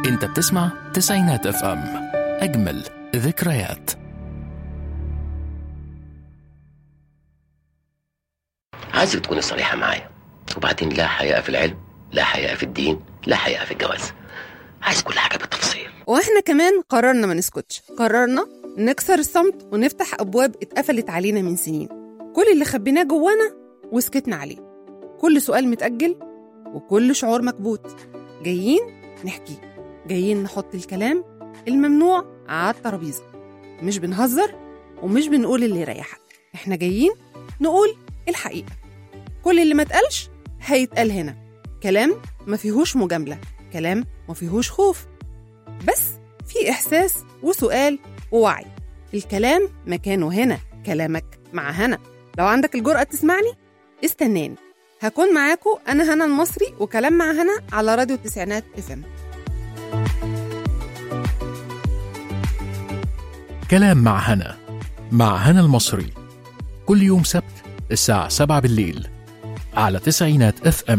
انت بتسمع تسعينات اف ام، اجمل ذكريات. عايزك تكوني صريحة معايا، وبعدين لا حياء في العلم، لا حياء في الدين، لا حياء في الجواز. عايز كل حاجة بالتفصيل. واحنا كمان قررنا ما نسكتش، قررنا نكسر الصمت ونفتح أبواب اتقفلت علينا من سنين. كل اللي خبيناه جوانا وسكتنا عليه، كل سؤال متأجل وكل شعور مكبوت. جايين نحكي، جايين نحط الكلام الممنوع على الترابيزة. مش بنهزر ومش بنقول اللي يريحك، احنا جايين نقول الحقيقة. كل اللي ما اتقالش هيتقال هنا. كلام ما فيهوش مجاملة، كلام ما فيهوش خوف، بس في إحساس وسؤال ووعي. الكلام مكانه هنا، كلامك مع هنا. لو عندك الجرأة تسمعني استناني، هكون معاكو أنا هنا المصري، وكلام مع هنا على راديو التسعينات FM. كلام مع هنا، مع هنا المصري، كل يوم سبت الساعة 7 بالليل على تسعينات FM.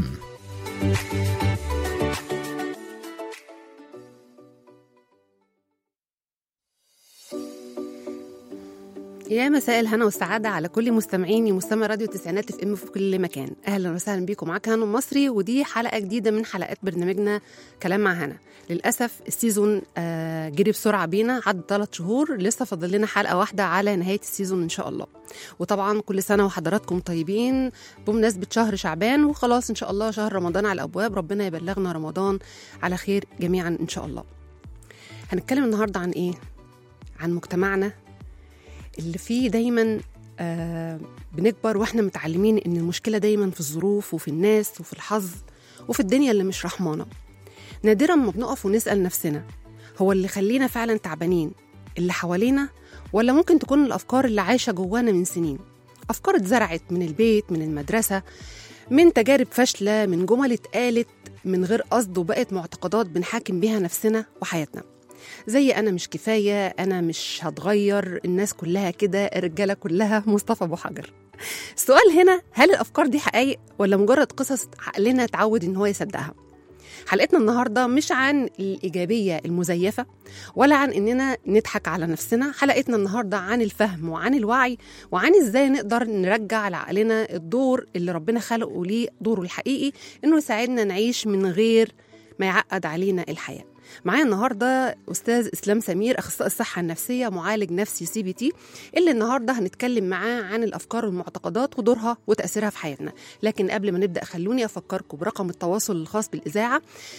يا مساء الهنا والسعادة على كل مستمعيني مستمع راديو التسعينات FM في كل مكان. أهلا وسهلا بيكم، معاك هنا المصري، ودي حلقة جديدة من حلقات برنامجنا كلام مع هنا. للأسف السيزون جري بسرعة بينا، عدى 3 شهور، لسه فضل لنا حلقة واحدة على نهاية السيزون إن شاء الله. وطبعا كل سنة وحضراتكم طيبين بمناسبة شهر شعبان، وخلاص إن شاء الله شهر رمضان على الأبواب. ربنا يبلغنا رمضان على خير جميعا إن شاء الله. هنتكلم النهاردة عن إيه؟ عن مجتمعنا اللي فيه دايما بنكبر واحنا متعلمين ان المشكلة دايما في الظروف وفي الناس وفي الحظ وفي الدنيا اللي مش رحمانة. نادرا ما بنقف ونسأل نفسنا، هو اللي خلينا فعلا تعبانين اللي حوالينا، ولا ممكن تكون الأفكار اللي عايشة جوانا من سنين؟ أفكار اتزرعت من البيت، من المدرسة، من تجارب فاشلة، من جمل اتقالت من غير قصد، وبقت معتقدات بنحاكم بيها نفسنا وحياتنا. زي أنا مش كفاية، أنا مش هتغير، الناس كلها كده، الرجالة كلها مصطفى أبو حجر. السؤال هنا، هل الأفكار دي حقائق ولا مجرد قصص عقلنا اتعود إن هو يصدقها؟ حلقتنا النهاردة مش عن الإيجابية المزيفة ولا عن إننا نضحك على نفسنا. حلقتنا النهاردة عن الفهم وعن الوعي، وعن إزاي نقدر نرجع لعقلنا الدور اللي ربنا خلقه ليه، دوره الحقيقي إنه يساعدنا نعيش من غير ما يعقد علينا الحياة. معايا النهاردة أستاذ إسلام سمير، أخصائي الصحة النفسية، معالج نفسي CBT، اللي النهاردة هنتكلم معاه عن الأفكار والمعتقدات ودورها وتأثيرها في حياتنا. لكن قبل ما نبدأ خلوني أفكركم برقم التواصل الخاص بالإذاعة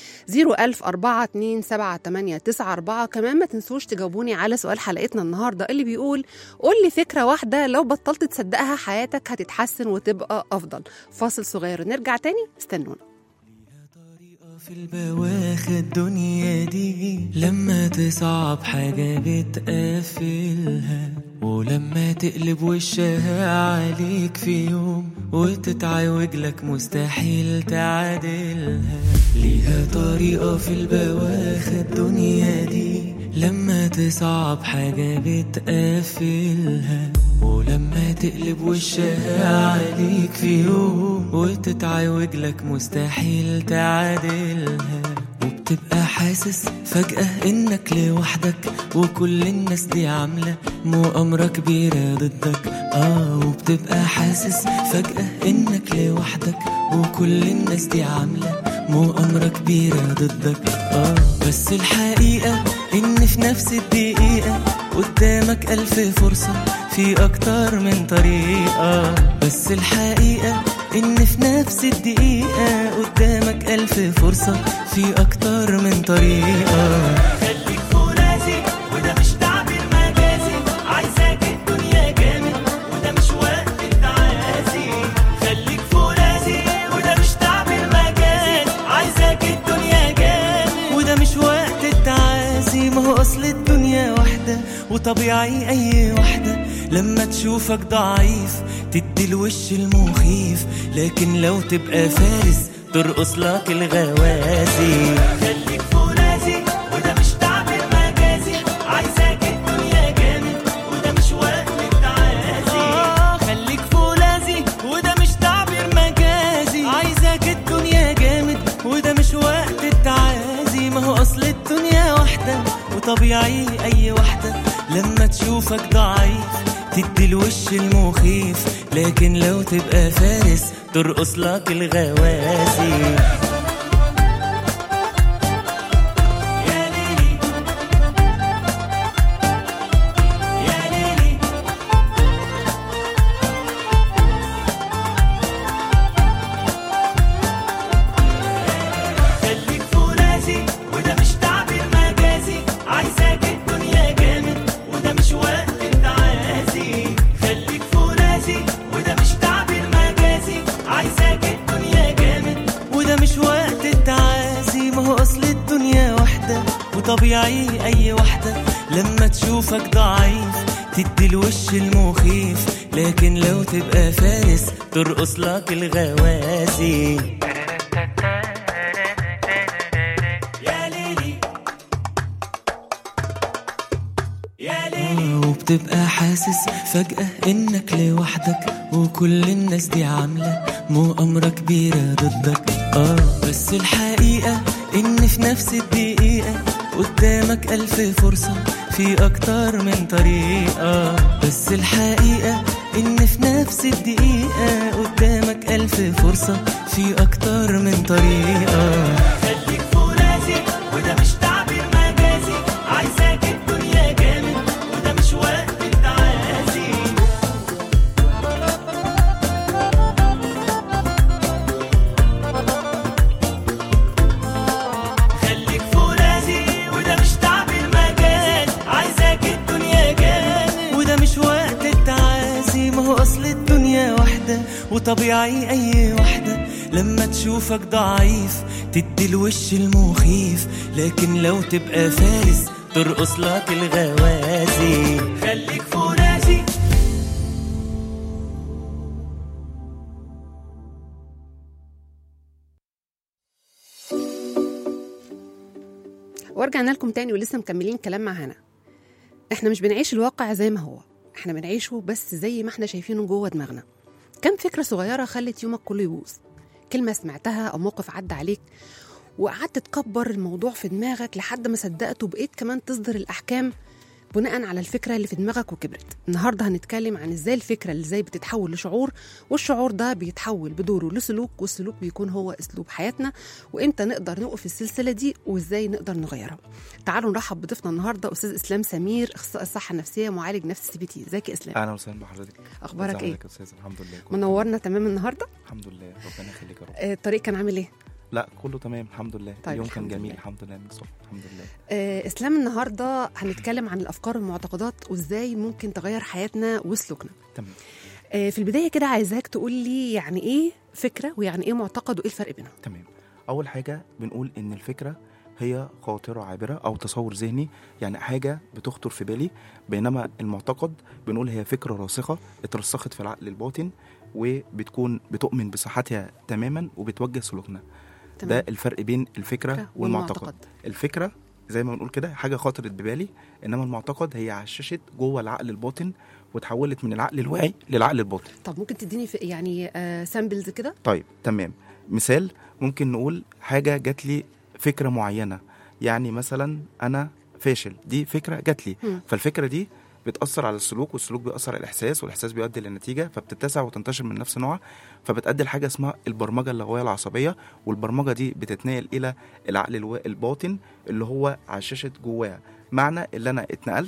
010427894. كمان ما تنسوش تجاوبوني على سؤال حلقتنا النهاردة اللي بيقول: قول لي فكرة واحدة لو بطلت تصدقها حياتك هتتحسن وتبقى أفضل. فاصل صغير نرجع تاني، استنونا. في البواخ الدنيا دي لما تصعب حاجة بتقفلها، ولما تقلب وشها عليك في يوم وتتعوج لك مستحيل تعادلها. ليها طريقة في البواخ الدنيا دي لما تصعب حاجة بتقفلها، ولما تقلب وشها عليك في يوم وتتعوج لك مستحيل تعادلها. وبتبقى حاسس فجأة انك لوحدك، وكل الناس دي عاملة مؤامرة كبيرة ضدك. وبتبقى حاسس فجأة انك لوحدك، وكل الناس دي عاملة مؤامرة كبيرة ضدك. بس الحقيقة ان في نفس الدقيقة قدامك 1000 فرصة في اكتر من طريقة. بس الحقيقة ان في نفس الدقيقة قدامك 1000 فرصة في اكتر من طريقة. خليك فرازي وده مش تعبير مجازي، عايزاك الدنيا جامد وده مش وقت التعازي. خليك فرازي وده مش تعبير مجازي، عايزاك الدنيا جامد وده مش وقت التعازي. ما هو اصل الدنيا واحدة وطبيعي اي واحدة لما تشوفك ضعيف تدي الوش المخيف، لكن لو تبقى فارس ترقص لك الغوازي. خليك فرازي وده مش تعبير مجازي، عايزاك الدنيا جامد وده مش وقت التعازي. خليك فرازي وده مش تعبير مجازي، عايزاك الدنيا جامد وده مش وقت التعازي. ما هو اصل الدنيا وطبيعي أي واحدة لما تشوفك ضعيف تدي الوش المخيف، لكن لو تبقى فارس ترقص لك الغوازي. طبيعي أي واحدة لما تشوفك ضعيف تدي الوش المخيف، لكن لو تبقى فارس ترقص لك الغوازي. يا ليلي يا ليلي. وبتبقى حاسس فجأة إنك لوحدك وكل الناس دي عاملة مؤامرة كبيرة ضدك. بس الحقيقة إن في نفس الدقيقة قدامك 1000 فرصة في أكتر من طريقة. بس الحقيقة إن في نفس الدقيقة قدامك 1000 فرصة في أكتر من طريقة. خليك فرازي وده مش تعبير مجازي، عايزاك الدنيا جامد وده مش وقت التعازي. وطبيعي أي واحدة لما تشوفك ضعيف تدي الوش المخيف، لكن لو تبقى فارس ترقص لك الغوازي. خليك فرازي. ورجعنا لكم تاني ولسه مكملين كلام مع هنا. احنا مش بنعيش الواقع زي ما هو، احنا بنعيشه بس زي ما احنا شايفينه جوه دماغنا. كم فكرة صغيرة خلت يومك كله يبوظ، كلمة سمعتها أو موقف عدى عليك وقعدت تكبر الموضوع في دماغك لحد ما صدقته وبقيت كمان تصدر الأحكام بناء على الفكرة اللي في دماغك وكبرت. النهاردة هنتكلم عن ازاي الفكرة اللي ازاي بتتحول لشعور، والشعور ده بيتحول بدوره لسلوك، والسلوك بيكون هو اسلوب حياتنا، وامتى نقدر نوقف السلسلة دي وازاي نقدر نغيرها. تعالوا نرحب بضيفنا النهاردة أستاذ إسلام سمير، أخصائي الصحة النفسية معالج نفسي CBT. ازيك يا إسلام؟ اهلا وسهلا بحضرتك. أخبارك ايه؟ الحمد لله. منورنا تمام النهاردة؟ الحمد لله، ربنا يخليك يا رب. الطريق كان عامل ايه؟ لا كله تمام الحمد لله. طيب اليوم كان جميل لله. الحمد لله من الصبح الحمد لله. إسلام، النهاردة هنتكلم عن الأفكار والمعتقدات وإزاي ممكن تغير حياتنا وسلوكنا. تمام. في البداية كده عايزاك تقول لي يعني إيه فكرة ويعني إيه معتقد وإيه الفرق بينهم؟ تمام. أول حاجة بنقول إن الفكرة هي خاطرة عابرة أو تصور ذهني، يعني حاجة بتخطر في بالي، بينما المعتقد بنقول هي فكرة راسخة اترسخت في العقل الباطن وبتكون بتؤمن بصحتها تماما وبتوجه سلوكنا. تمام. ده الفرق بين الفكرة والمعتقد. الفكرة زي ما بنقول كده حاجة خاطرت ببالي، إنما المعتقد هي عششت جوه العقل الباطن وتحولت من العقل الواعي للعقل الباطن. طب ممكن تديني يعني سامبلز كده؟ طيب تمام. مثال ممكن نقول حاجة جات لي فكرة معينة، يعني مثلا أنا فاشل، دي فكرة جات لي، فالفكرة دي بتأثر على السلوك، والسلوك بيأثر على الإحساس، والإحساس بيؤدي للنتيجة، فبتتسع وتنتشر من نفس نوعها، فبتأدي لحاجة اسمها البرمجة اللغوية العصبية، والبرمجة دي بتتنقل إلى العقل الباطن اللي هو عششت جواها. معنى اللي أنا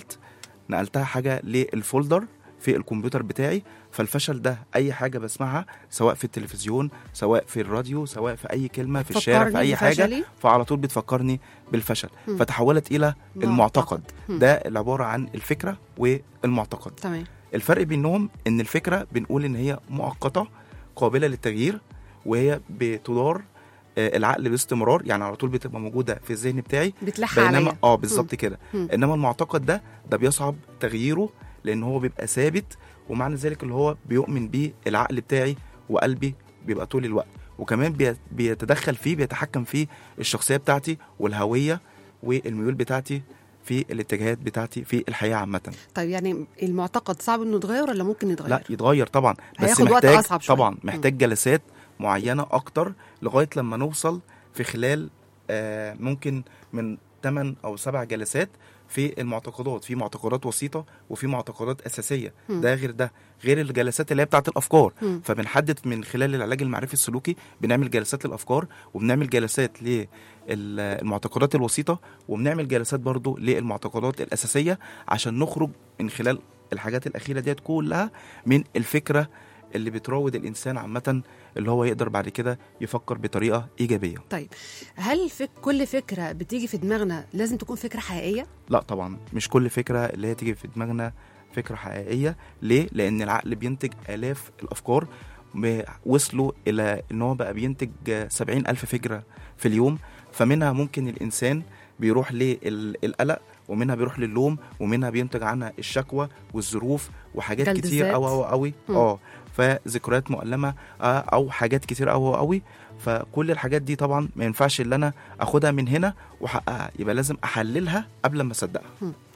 نقلتها حاجة للفولدر في الكمبيوتر بتاعي، فالفشل ده أي حاجة بسمعها سواء في التلفزيون سواء في الراديو سواء في أي كلمة في الشارع في أي حاجة، فعلى طول بتفكرني بالفشل، فتحولت إلى المعتقد. ده العبارة عن الفكرة والمعتقد. تمام. الفرق بينهم إن الفكرة بنقول إن هي مؤقتة قابلة للتغيير، وهي بتدار العقل باستمرار، يعني على طول بتبقى موجودة في الذهن بتاعي، بتلح عليا. بالظبط كده. إنما المعتقد ده بيصعب تغييره لأن هو بيبقى ثابت، ومعنى ذلك اللي هو بيؤمن بيه العقل بتاعي وقلبي بيبقى طول الوقت، وكمان بيتدخل فيه، بيتحكم فيه الشخصية بتاعتي والهوية والميول بتاعتي في الاتجاهات بتاعتي في الحياة عامة. طيب يعني المعتقد صعب انه يتغير ولا ممكن يتغير؟ لا يتغير طبعا، بس محتاج طبعا محتاج جلسات معينة أكتر لغاية لما نوصل في خلال ممكن من 8 أو 7 جلسات في المعتقدات، في معتقدات وسيطه وفي معتقدات اساسيه. ده غير الجلسات اللي هي بتاعه الافكار. فبنحدد من خلال العلاج المعرفي السلوكي، بنعمل جلسات للافكار، وبنعمل جلسات للمعتقدات الوسيطه، وبنعمل جلسات برضو للمعتقدات الاساسيه، عشان نخرج من خلال الحاجات الاخيره ديت كلها من الفكره اللي بتراود الانسان عامه، اللي هو يقدر بعد كده يفكر بطريقه ايجابيه. طيب هل كل فكره بتيجي في دماغنا لازم تكون فكره حقيقيه؟ لا طبعا، مش كل فكره اللي هي تيجي في دماغنا فكره حقيقيه. ليه؟ لان العقل بينتج آلاف الافكار، وصلوا الى ان هو بقى بينتج 70,000 فكره في اليوم. فمنها ممكن الانسان بيروح للقلق، ومنها بيروح للوم، ومنها بينتج عنها الشكوى والظروف وحاجات كتير قوي فذكريات مؤلمه او حاجات كتير قوي. فكل الحاجات دي طبعا ما ينفعش اللي انا اخدها من هنا واحققها، يبقى لازم احللها قبل ما اصدقها.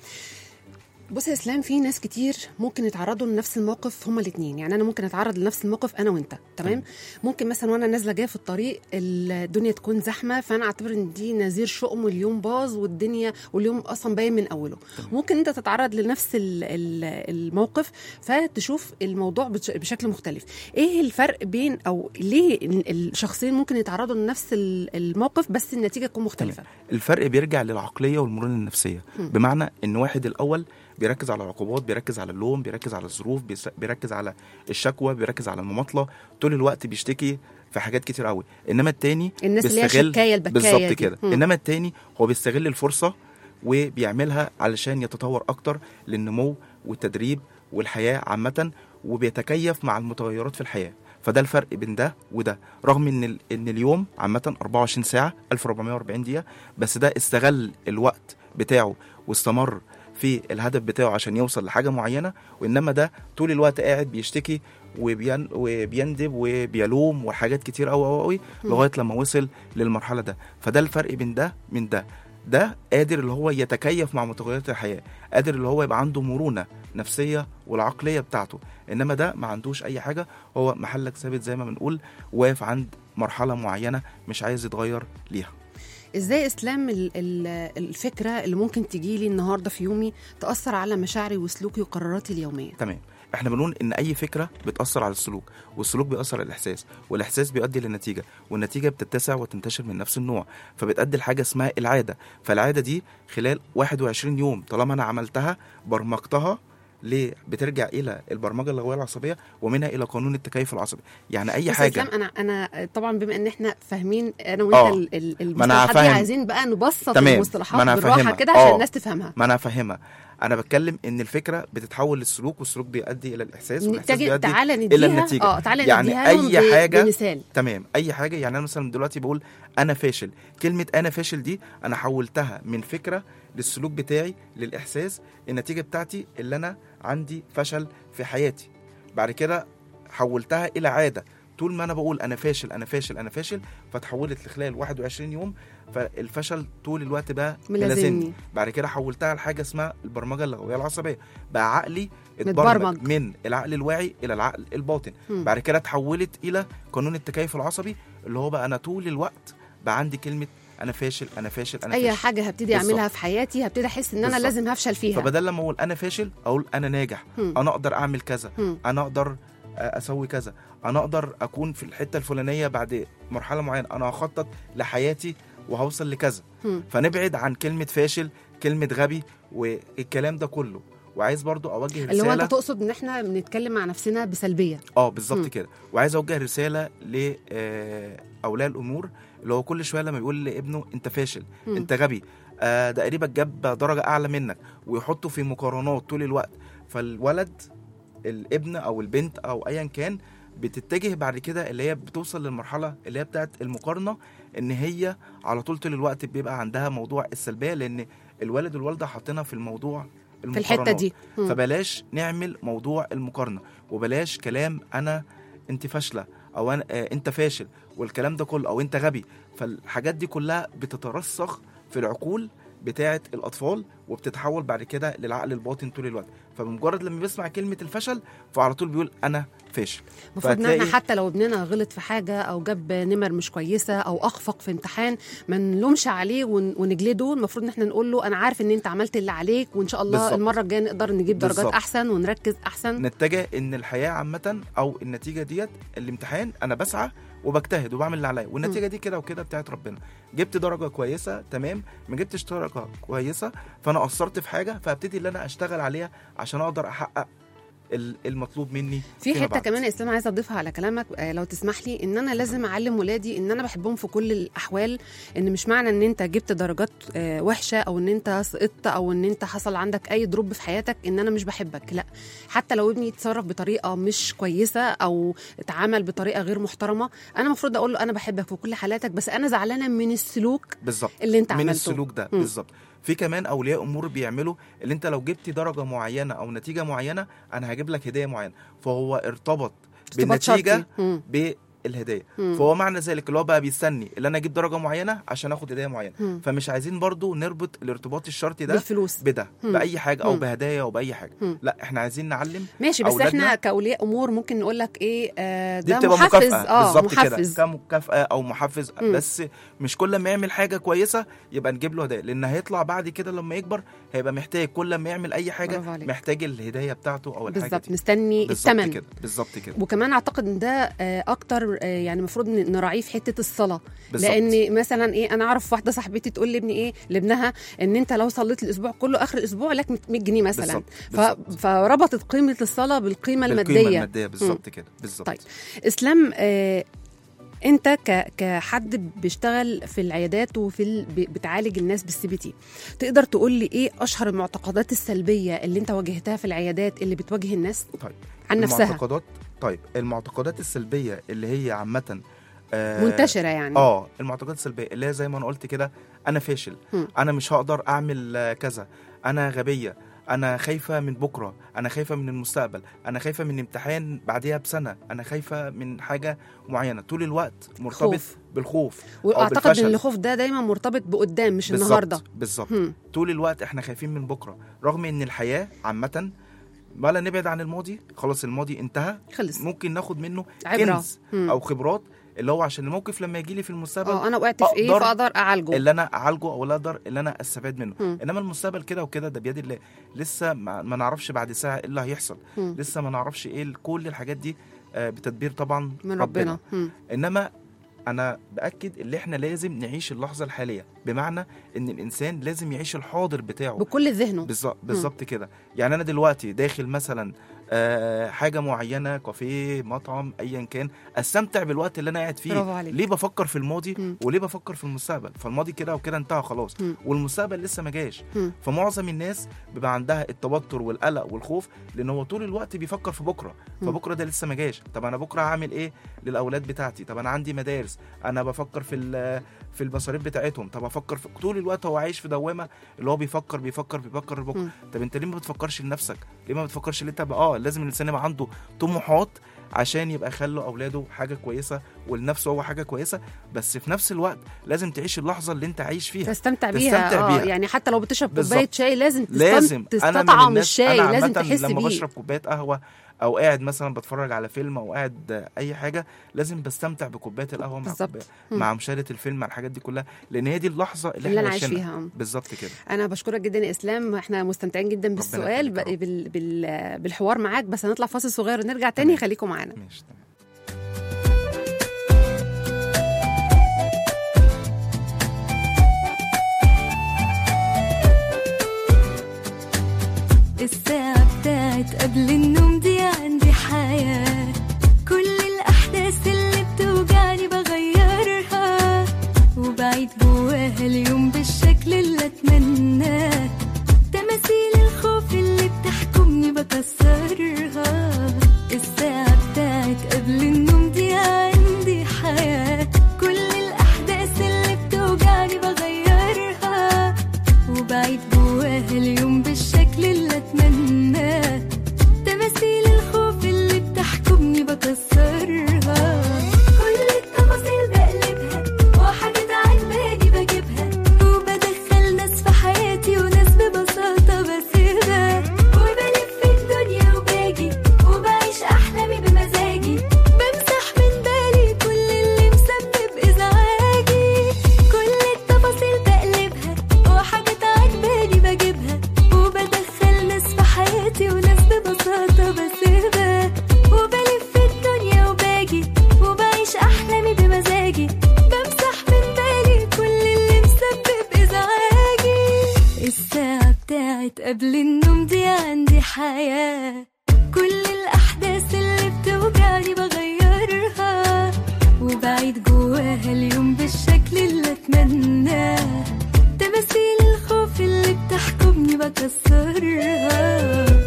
بص يا اسلام، في ناس كتير ممكن يتعرضوا لنفس الموقف هما الاثنين. يعني انا ممكن اتعرض لنفس الموقف انا وانت، تمام؟ ممكن مثلا وانا نازله جايه في الطريق الدنيا تكون زحمه، فانا اعتبر ان دي نذير شؤم واليوم باظ واليوم اصلا باين من اوله. ممكن انت تتعرض لنفس الموقف فتشوف الموضوع بشكل مختلف. ايه الفرق بين او ليه الشخصين ممكن يتعرضوا لنفس الموقف بس النتيجه تكون مختلفه؟ الفرق بيرجع للعقليه والمرونه النفسيه. بمعنى ان واحد الاول بيركز على العقوبات، بيركز على اللوم، بيركز على الظروف، بيركز على الشكوى، بيركز على المماطله، طول الوقت بيشتكي في حاجات كتير قوي. انما التاني الناس اللي هي شكايه البكايه بالظبط كده. انما التاني هو بيستغل الفرصه وبيعملها علشان يتطور اكتر للنمو والتدريب والحياه عامه، وبيتكيف مع المتغيرات في الحياه. فده الفرق بين ده وده، رغم ان اليوم عامه 24 ساعه 1440 دقيقه، بس ده استغل الوقت بتاعه واستمر في الهدف بتاعه عشان يوصل لحاجة معينة، وإنما ده طول الوقت قاعد بيشتكي وبيندب وبيلوم وحاجات كتير قوي لغاية لما وصل للمرحلة ده. فده الفرق بين ده من ده قادر اللي هو يتكيف مع متغيرات الحياة، قادر اللي هو يبقى عنده مرونة نفسية والعقلية بتاعته. إنما ده ما عندوش أي حاجة، هو محلك ثابت زي ما بنقول، واقف عند مرحلة معينة مش عايز يتغير ليها. ازاي اسلام الفكره اللي ممكن تجيلي النهارده في يومي تاثر على مشاعري وسلوكي وقراراتي اليوميه؟ تمام. احنا بنقول ان اي فكره بتاثر على السلوك، والسلوك بيأثر على الاحساس، والاحساس بيؤدي للنتيجه، والنتيجه بتتسع وتنتشر من نفس النوع، فبتؤدي لحاجه اسمها العاده. فالعاده دي خلال 21 يوم طالما انا عملتها برمجتها، ليه؟ بترجع الى البرمجه اللغويه العصبيه، ومنها الى قانون التكيف العصبي. يعني اي حاجه. انا طبعا بما ان احنا فاهمين انا وانت المصطلحات دي، عايزين بقى نبسط المصطلحات بالراحه كده عشان الناس تفهمها. ما انا فاهمها. انا بتكلم ان الفكره بتتحول للسلوك، والسلوك بيؤدي الى الاحساس، والاحساس بيؤدي الى النتيجه. يعني اي حاجه بمثال. تمام. اي حاجه، يعني انا مثلا دلوقتي بقول انا فاشل، كلمه انا فاشل دي انا حولتها من فكره للسلوك بتاعي للاحساس. النتيجه بتاعتي اللي انا عندي فشل في حياتي، بعد كده حولتها الى عاده. طول ما انا بقول انا فاشل انا فاشل انا فاشل، فتحولت لخلال 21 يوم فالفشل طول الوقت بقى ملازمني. بعد كده حولتها لحاجه اسمها البرمجه اللغويه العصبيه، بقى عقلي اتبرمج من العقل الواعي الى العقل الباطن. بعد كده اتحولت الى قانون التكيف العصبي، اللي هو بقى انا طول الوقت بقى عندي كلمه انا فاشل انا فاشل انا فاشل. اي حاجه هبتدي اعملها في حياتي هبتدي احس ان انا لازم هفشل فيها. فبدل لما اقول انا فاشل اقول انا ناجح، انا اقدر اعمل كذا، انا اقدر اسوي كذا، انا اقدر اكون في الحته الفلانيه بعد مرحله معينه، انا هخطط لحياتي وهوصل لكذا. فنبعد عن كلمه فاشل، كلمه غبي، والكلام ده كله. وعايز برضو اوجه رساله، اللي هو انت تقصد ان احنا بنتكلم مع نفسنا بسلبيه. بالظبط كده. وعايز اوجه رساله لاولياء الامور، اللي هو كل شويه لما بيقول لابنه انت فاشل، انت غبي، ده قريبك جاب درجه اعلى منك، ويحطه في مقارنات طول الوقت. فالولد الابن او البنت او ايا كان بتتجه بعد كده اللي هي بتوصل للمرحله اللي هي بتاعت المقارنه، ان هي على طول الوقت بيبقى عندها موضوع السلبيه، لان الوالد والوالده حاطينها في الموضوع في الحته دي. فبلاش نعمل موضوع المقارنه، وبلاش كلام انت فاشله، او انت فاشل، والكلام ده كله، او انت غبي. فالحاجات دي كلها بتترسخ في العقول بتاعه الاطفال، وبتتحول بعد كده للعقل الباطن طول الوقت. فبمجرد لما بيسمع كلمه الفشل فعلى طول بيقول انا فاشل. المفروض ان احنا حتى لو ابننا غلط في حاجه او جاب نمر مش كويسه او اخفق في امتحان ما نلومش عليه ونجلده. المفروض ان احنا نقول له انا عارف ان انت عملت اللي عليك، وان شاء الله بالزبط. المره الجايه نقدر نجيب درجات بالزبط. احسن ونركز احسن. نتجه ان الحياه عامه او النتيجه ديت الامتحان انا بسعى وبجتهد وبعمل اللي عليا، والنتيجه دي كده وكده بتاعت ربنا. جبت درجه كويسه تمام، ما جبتش درجه كويسه فانا قصرت في حاجه، فابتدي ان انا اشتغل عليها عشان اقدر احقق المطلوب مني. في حته بعد. كمان يا اسلام عايزه اضيفها على كلامك لو تسمح لي، ان انا لازم اعلم ولادي ان انا بحبهم في كل الاحوال، ان مش معنى ان انت جبت درجات وحشه او ان انت سقطت او ان انت حصل عندك اي دروب في حياتك ان انا مش بحبك. لا، حتى لو ابني يتصرف بطريقه مش كويسه او اتعامل بطريقه غير محترمه، انا المفروض اقول له انا بحبك في كل حالاتك، بس انا زعلانه من السلوك بالظبط اللي انت عملته. من السلوك ده بالظبط. في كمان اولياء امور بيعملوا اللي انت لو جبت درجه معينه او نتيجه معينه انا هجيب لك هديه معينه، فهو ارتبط بالنتيجه بالهديه. فهو معنى ذلك اللي هو بقى بيستني اللي انا اجيب درجه معينه عشان اخد هديه معينه. فمش عايزين برضو نربط الارتباط الشرطي ده بالفلوس بده باي حاجه او بهدايا او باي حاجه. لا، احنا عايزين نعلم ماشي، بس احنا كاولياء امور ممكن نقول لك ايه دي ده محفز. بالظبط محفز كده كمكافاه او محفز. بس مش كل ما يعمل حاجه كويسه يبقى نجيب له هدايا، لان هيطلع بعد كده لما يكبر هيبقى محتاج كل ما يعمل اي حاجه محتاج الهدايه بتاعته او الحاجه بالظبط، دي مستني الثمن. بالظبط كده. وكمان اعتقد ان ده اكتر يعني المفروض نراعيه في حته الصلاه. بالزبط. لان مثلا ايه، انا اعرف واحده صاحبتي تقول لابني ايه لابنها ان انت لو صليت الاسبوع كله اخر الاسبوع لك 100 جنيه مثلا. فربطت قيمه الصلاه بالقيمه الماديه. بالظبط كده بالظبط. طيب اسلام، انت كحد بيشتغل في العيادات وفي بتعالج الناس بالسي بي تي، تقدر تقول لي ايه اشهر المعتقدات السلبيه اللي انت واجهتها في العيادات اللي بتواجه الناس طيب عن نفسها؟ المعتقدات السلبيه اللي هي عامه منتشره يعني. المعتقدات السلبيه اللي هي زي ما انا قلت كده، انا فاشل، انا مش هقدر اعمل كذا، انا غبيه، انا خايفه من بكره، انا خايفه من المستقبل، انا خايفه من امتحان بعديها بسنه، انا خايفه من حاجه معينه. طول الوقت مرتبط بالخوف. واعتقد ان الخوف ده دايما مرتبط بقدام مش النهارده. بالظبط. طول الوقت احنا خايفين من بكره، رغم ان الحياه عامه ولا نبعد عن الماضي، خلاص الماضي انتهى، خلص. ممكن ناخد منه عبرة. كنز او خبرات، اللي هو عشان الموقف لما يجي لي في المستقبل انا وقعت في ايه فاقدر اعالجه، اللي انا اعالجه او اقدر اللي انا استفاد منه. انما المستقبل كده وكده ده بيد الله، لسه ما نعرفش بعد ساعه ايه اللي هيحصل، لسه ما نعرفش ايه كل الحاجات دي بتدبير طبعا من ربنا. انما انا باكد اللي احنا لازم نعيش اللحظه الحاليه، بمعنى ان الانسان لازم يعيش الحاضر بتاعه بكل ذهنه. بالظبط كده. يعني انا دلوقتي داخل مثلا حاجه معينه، كافيه، مطعم، ايا كان، استمتع بالوقت اللي انا قاعد فيه. ليه بفكر في الماضي وليه بفكر في المستقبل؟ فالماضي كده وكده انتهى خلاص، والمستقبل لسه ما جاش. فمعظم الناس بيبقى عندها التوتر والقلق والخوف، لان هو طول الوقت بيفكر في بكره، فبكره ده لسه ما جاش. طب انا بكره هعمل ايه للاولاد بتاعتي؟ طب انا عندي مدارس، انا بفكر في المصاريف بتاعتهم. طب افكر في طول الوقت هو عايش في دوامه اللي هو بيفكر بكره. طب انت ليه ما بتفكرش لنفسك؟ ليه ما بتفكرش اللي انت لازم الانسان يبقى عنده طموحات عشان يبقى يخلوا اولاده حاجه كويسه ولنفسه هو حاجه كويسه، بس في نفس الوقت لازم تعيش اللحظه اللي انت عايش فيها، تستمتع بيها. يعني حتى لو بتشرب كوبايه شاي لازم تستطعم الشاي، لازم تحس بيه. لما بشرب كوبايه قهوه او قاعد مثلا بتفرج على فيلم او قاعد اي حاجه، لازم بستمتع بكوبايه القهوه مع مشاهده الفيلم، مع الحاجات دي كلها، لان هي دي اللحظه اللي احنا عايشين فيها. بالظبط كده. انا بشكرك جدا يا اسلام، احنا مستمتعين جدا بالسؤال بالحوار معاك، بس هنطلع فاصل صغير ونرجع تاني. خليكم معانا. ماشي. الساعة بتاعت قبل النوم دي عندي حياة، كل الأحداث اللي بتوجعني بغيرها، وبعيد جواها اليوم بالشكل اللي أتمناه، تماثيل الخوف اللي بتحكمني بكسرها. الساعة بتاعت قبل بمزاجي، بمسح من بالي كل اللي مسبب إزعاجي. الساعة بتاعت قبل النوم دي عندي حياة، كل الأحداث اللي بتوجعني بغيرها، وبعيد جواها اليوم بالشكل اللي أتمناه، تماثيل الخوف اللي بتحكمني بكسرها.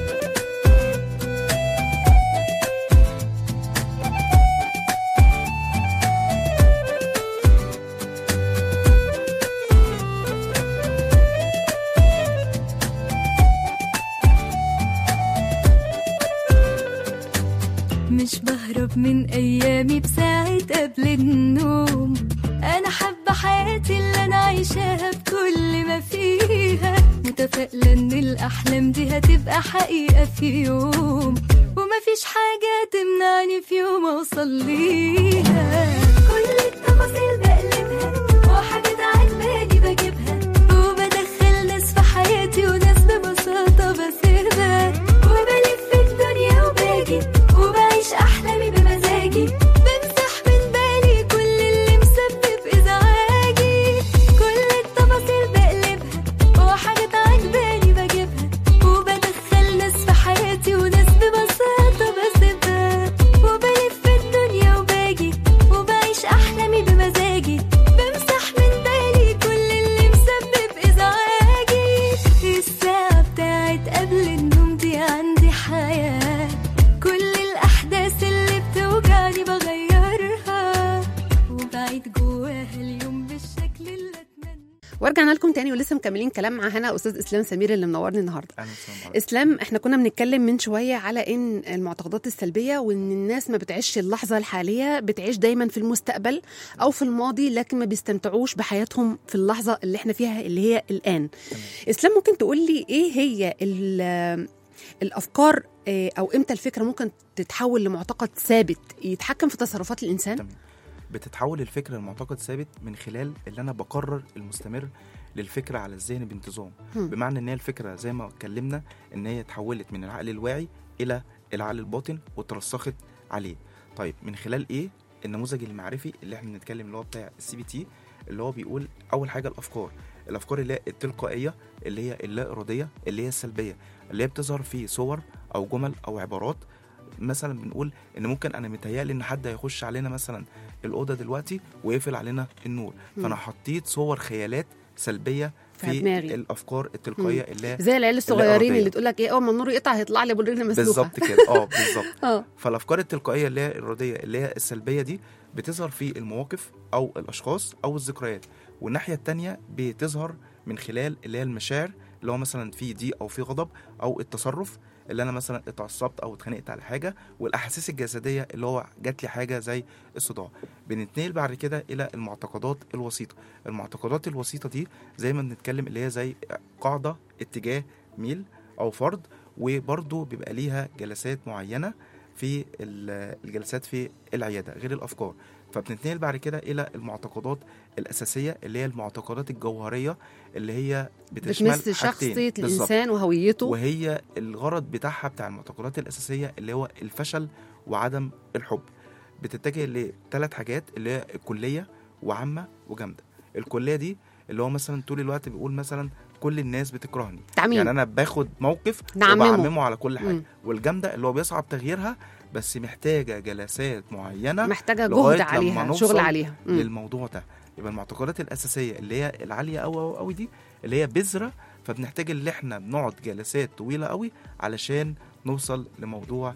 مش بهرب من أيامي بساعة قبل النوم، أنا حابة حياتي اللي أنا عايشاها بكل ما فيها، متفائلة إن الأحلام دي هتبقى حقيقة في يوم، ومفيش حاجة تمنعني في يوم أوصل ليها. كل التفاصيل بقلبها وحاجات عجباني بجيبها، وبدخل ناس في حياتي وناس ببساطة بسيبها، وبلف في الدنيا وباجي وبعيش أحلامي بمزاجي، بمسح من بالي كل اللي مسبب إزعاجي. كل التفاصيل بقلبها وحاجات عجباني بجيبها، وبدخل ناس في حياتي وناس ببساطة بسيبها، وبلف في الدنيا وباجي وبعيش أحلامي بمزاجي، بمسح من بالي كل اللي مسبب إزعاجي. الساعة بتاعت قبل النوم دي عندي حياة، كل الأحداث اللي بتوجعني بغيرها، وبعيد جواها اليوم بالشكل اللي أتمنى. ورجعنا لكم تاني ولسه مكملين كلام مع هنا أستاذ إسلام سمير اللي منورني النهارده. أهلا وسهلا. إسلام، احنا كنا بنتكلم من شوية على إن المعتقدات السلبية وإن الناس ما بتعيش اللحظة الحالية، بتعيش دايما في المستقبل أو في الماضي، لكن ما بيستمتعوش بحياتهم في اللحظة اللي احنا فيها اللي هي الآن. إسلام، ممكن تقول لي إيه هي الأفكار أو إمتى الفكرة ممكن تتحول لمعتقد ثابت يتحكم في تصرفات الإنسان؟ تمام. بتتحول الفكرة لمعتقد ثابت من خلال اللي أنا بقرر المستمر للفكرة على الذهن بانتظام، بمعنى إن هي الفكرة زي ما اتكلمنا إن هي اتحولت من العقل الواعي إلى العقل الباطن وترسخت عليه. طيب من خلال إيه؟ النموذج المعرفي اللي احنا بنتكلم اللي هو بتاع CBT، اللي هو بيقول أول حاجة الأفكار اللي هي التلقائية، اللي هي اللا إرادية، اللي هي السلبية، اللي هي بتظهر في صور أو جمل أو عبارات. مثلا بنقول ان ممكن انا متهيألي ان حد هيخش علينا مثلا الاوضه دلوقتي ويقفل علينا النور، فانا حطيت صور خيالات سلبيه في دماغي. الافكار التلقائيه اللي زي العيال الصغيرين اللي تقول لك ايه، اول ما النور يقطع هيطلع لي بالرجل مسلوخه. بالظبط كده. بالظبط. فالافكار التلقائيه اللي هي الاراديه اللي هي السلبيه دي بتظهر في المواقف او الاشخاص او الذكريات، والناحيه الثانيه بتظهر من خلال اللي هي المشاعر، اللي هو مثلا في ضيق او في غضب او التصرف اللي انا مثلا اتعصبت او اتخانقت على حاجه، والاحاسيس الجسديه اللي هو جات لي حاجه زي الصداع. بنتنقل بعد كده الى المعتقدات الوسيطه. المعتقدات الوسيطه دي زي ما بنتكلم اللي هي زي قاعده، اتجاه، ميل او فرض، وبرضو بيبقى ليها جلسات معينه في الجلسات في العياده غير الافكار. فبنتنقل بعد كده الى المعتقدات الاساسيه اللي هي المعتقدات الجوهريه اللي هي بتمس شخصيه الانسان وهويته، وهي الغرض بتاعها بتاع المعتقدات الاساسيه اللي هو الفشل وعدم الحب. بتتجه لثلاث حاجات اللي هي الكليه وعامه وجامده. الكليه دي اللي هو مثلا طول الوقت بيقول مثلا كل الناس بتكرهني، تعميم. يعني انا باخد موقف وبعممه على كل حاجه. والجامده اللي هو بيصعب تغييرها بس محتاجه جلسات معينه، محتاجه جهد عليها، شغل عليها للموضوع ده. يبقى المعتقدات الاساسيه اللي هي العاليه قوي دي اللي هي بذره، فبنحتاج اللي احنا بنقعد جلسات طويله قوي علشان نوصل لموضوع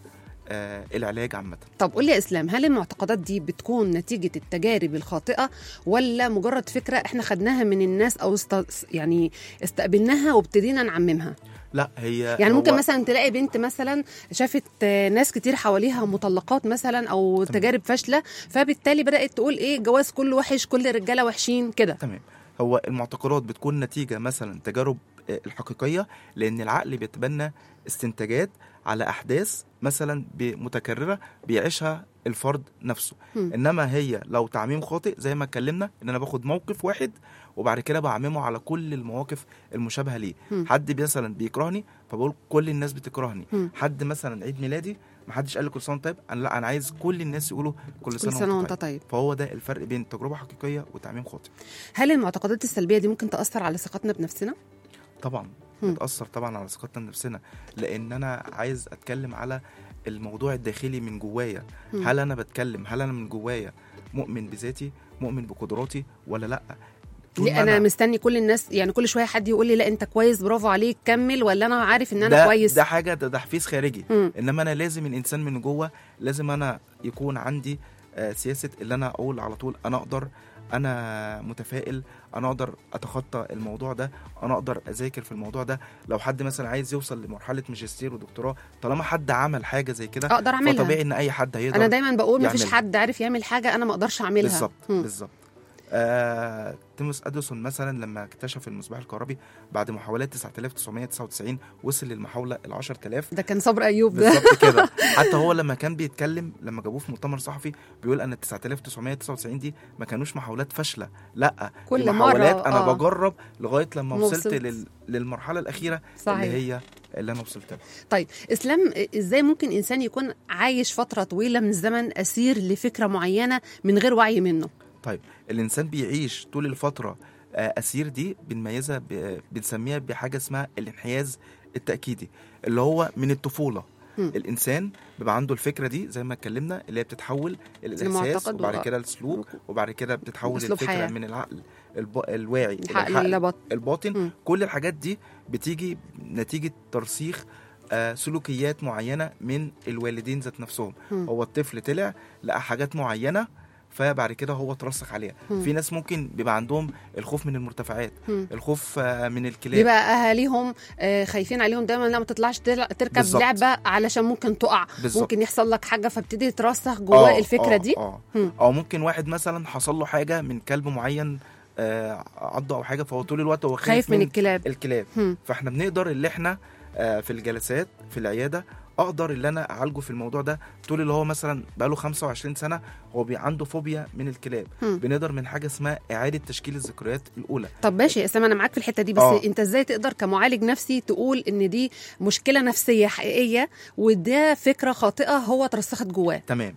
العلاج عامه. طب قول لي يا اسلام، هل المعتقدات دي بتكون نتيجه التجارب الخاطئه ولا مجرد فكره احنا خدناها من الناس او يعني استقبلناها وابتدينا نعممها؟ لا، هي يعني ممكن مثلا تلاقي بنت مثلا شافت ناس كتير حواليها مطلقات مثلا او تجارب فاشله، فبالتالي بدات تقول ايه، جواز كله وحش، كل الرجاله وحشين كده. تمام. هو المعتقدات بتكون نتيجه مثلا تجارب الحقيقيه، لان العقل بيتبنى استنتاجات على احداث مثلا متكرره بيعيشها الفرد نفسه. انما هي لو تعميم خاطئ زي ما اتكلمنا ان انا باخد موقف واحد وبعد كده بعممه على كل المواقف المشابهه ليه. حد مثلا بيكرهني فبقول كل الناس بتكرهني. حد مثلا عيد ميلادي محدش قال لي كل سنه وانت طيب، انا لا، انا عايز كل الناس يقولوا كل سنه وانت طيب. فهو ده الفرق بين تجربه حقيقيه وتعميم خاطئ. هل المعتقدات السلبيه دي ممكن تاثر على ثقتنا بنفسنا؟ طبعا بتاثر طبعا على ثقتنا بنفسنا، لان انا عايز اتكلم على الموضوع الداخلي من جوايا. هل انا هل انا من جوايا مؤمن بذاتي، مؤمن بقدراتي ولا لا؟ انا مستني كل الناس يعني كل شويه حد يقول لي لا انت كويس برافو عليك كمل، ولا انا عارف ان انا كويس؟ ده حاجه، ده تحفيز خارجي. انما انا لازم الانسان من جوه، لازم انا يكون عندي سياسه اللي انا اقول على طول انا اقدر، انا متفائل، انا اقدر اتخطى الموضوع ده، انا اقدر اذاكر في الموضوع ده. لو حد مثلا عايز يوصل لمرحله ماجستير ودكتوراه، طالما حد عمل حاجه زي كده اقدر اعملها، فطبيعي ان اي حد هيقدر. انا دايما بقول مفيش حد عارف يعمل حاجه انا ما اقدرش اعملها. بالظبط. توماس اديسون مثلا لما اكتشف المصباح الكهربي بعد محاولات 9999 وصل للمحاوله ال 10000. ده كان صبر ايوب ده. بالظبط كده. حتى هو لما كان بيتكلم، لما جابوه في مؤتمر صحفي، بيقول ان 9999 دي ما كانوش محاولات فاشله، لا، كل محاولات مرة انا بجرب لغايه لما وصلت للمرحله الاخيره. صحيح. اللي انا وصلت لها. طيب اسلام، ازاي ممكن انسان يكون عايش فتره طويله من الزمن اسير لفكره معينه من غير وعي منه؟ طيب الانسان بيعيش طول الفتره اسير، دي بنميزها بنسميها بحاجه اسمها الانحياز التاكيدي، اللي هو من الطفوله. الانسان بيبقى عنده الفكره دي زي ما اتكلمنا، اللي هي بتتحول الاحساس وبعد كده السلوك وبعد كده بتتحول الفكره حياة. من العقل الواعي العقل الباطن. كل الحاجات دي بتيجي نتيجه ترسيخ سلوكيات معينه من الوالدين ذات نفسهم. هو الطفل طلع لقى حاجات معينه فبعد كده هو اترسخ عليها. في ناس ممكن بيبقى عندهم الخوف من المرتفعات، الخوف من الكلاب، بيبقى اهاليهم خايفين عليهم دايما، لا ما تطلعش تركب بالزبط. لعبه علشان ممكن تقع بالزبط. ممكن يحصل لك حاجه فابتدي يترسخ جواه الفكره دي. او ممكن واحد مثلا حصل له حاجه من كلب معين عضه او حاجه، فهو طول الوقت هو خايف من الكلاب. فاحنا بنقدر اللي احنا في الجلسات في العياده اقدر اللي انا اعالجه في الموضوع ده طول اللي هو مثلا بقاله 25 سنه هو عنده فوبيا من الكلاب. بنقدر من حاجه اسمها اعاده تشكيل الذكريات الاولى. طب ماشي يا اسامه، انا معاك في الحته دي، بس انت ازاي تقدر كمعالج نفسي تقول ان دي مشكله نفسيه حقيقيه وده فكره خاطئه هو ترسخت جواه؟ تمام.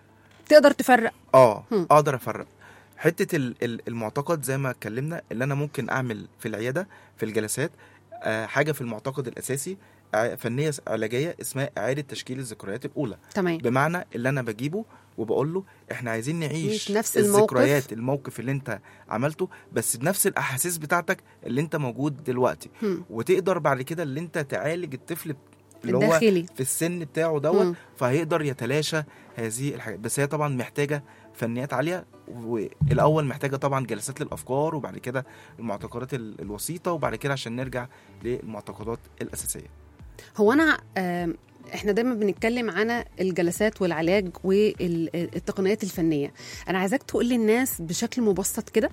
تقدر تفرق؟ اقدر افرق. حته المعتقد زي ما اتكلمنا، اللي انا ممكن اعمل في العياده في الجلسات حاجه في المعتقد الاساسي فنيه علاجيه اسمها اعاده تشكيل الذكريات الاولى. تمام. بمعنى اللي انا بجيبه وبقول له احنا عايزين نعيش نفس الذكريات، الموقف اللي انت عملته بس بنفس الاحاسيس بتاعتك اللي انت موجود دلوقتي. وتقدر بعد كده اللي انت تعالج الطفل اللي الداخلي. هو في السن بتاعه دوت، فهيقدر يتلاشى هذه الحاجات. بس هي طبعا محتاجه فنيات عاليه، والاول محتاجه طبعا جلسات للافكار، وبعد كده المعتقدات الوسيطه، وبعد كده عشان نرجع للمعتقدات الاساسيه. هو انا احنا دايما بنتكلم عن الجلسات والعلاج والتقنيات الفنيه، انا عايزاك تقول للناس بشكل مبسط كده.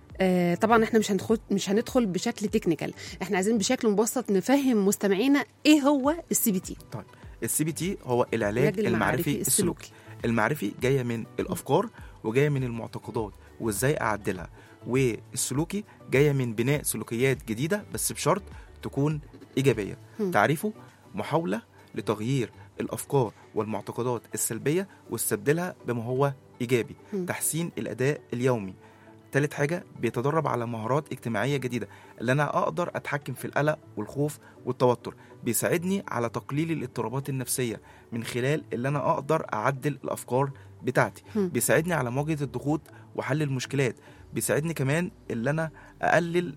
طبعا احنا مش هندخل بشكل تكنيكال، احنا عايزين بشكل مبسط نفهم مستمعينا ايه هو السي بي تي. طيب السي بي تي هو العلاج المعرفي السلوكي. المعرفي جايه من الافكار وجايه من المعتقدات وازاي اعدلها، والسلوكي جايه من بناء سلوكيات جديده بس بشرط تكون ايجابيه. تعريفه محاوله لتغيير الافكار والمعتقدات السلبيه واستبدالها بما هو ايجابي. تحسين الاداء اليومي. ثالث حاجه بيتدرب على مهارات اجتماعيه جديده، اللي انا اقدر اتحكم في القلق والخوف والتوتر. بيساعدني على تقليل الاضطرابات النفسيه من خلال اللي انا اقدر اعدل الافكار بتاعتي. بيساعدني على مواجهه الضغوط وحل المشكلات. بيساعدني كمان اللي انا اقلل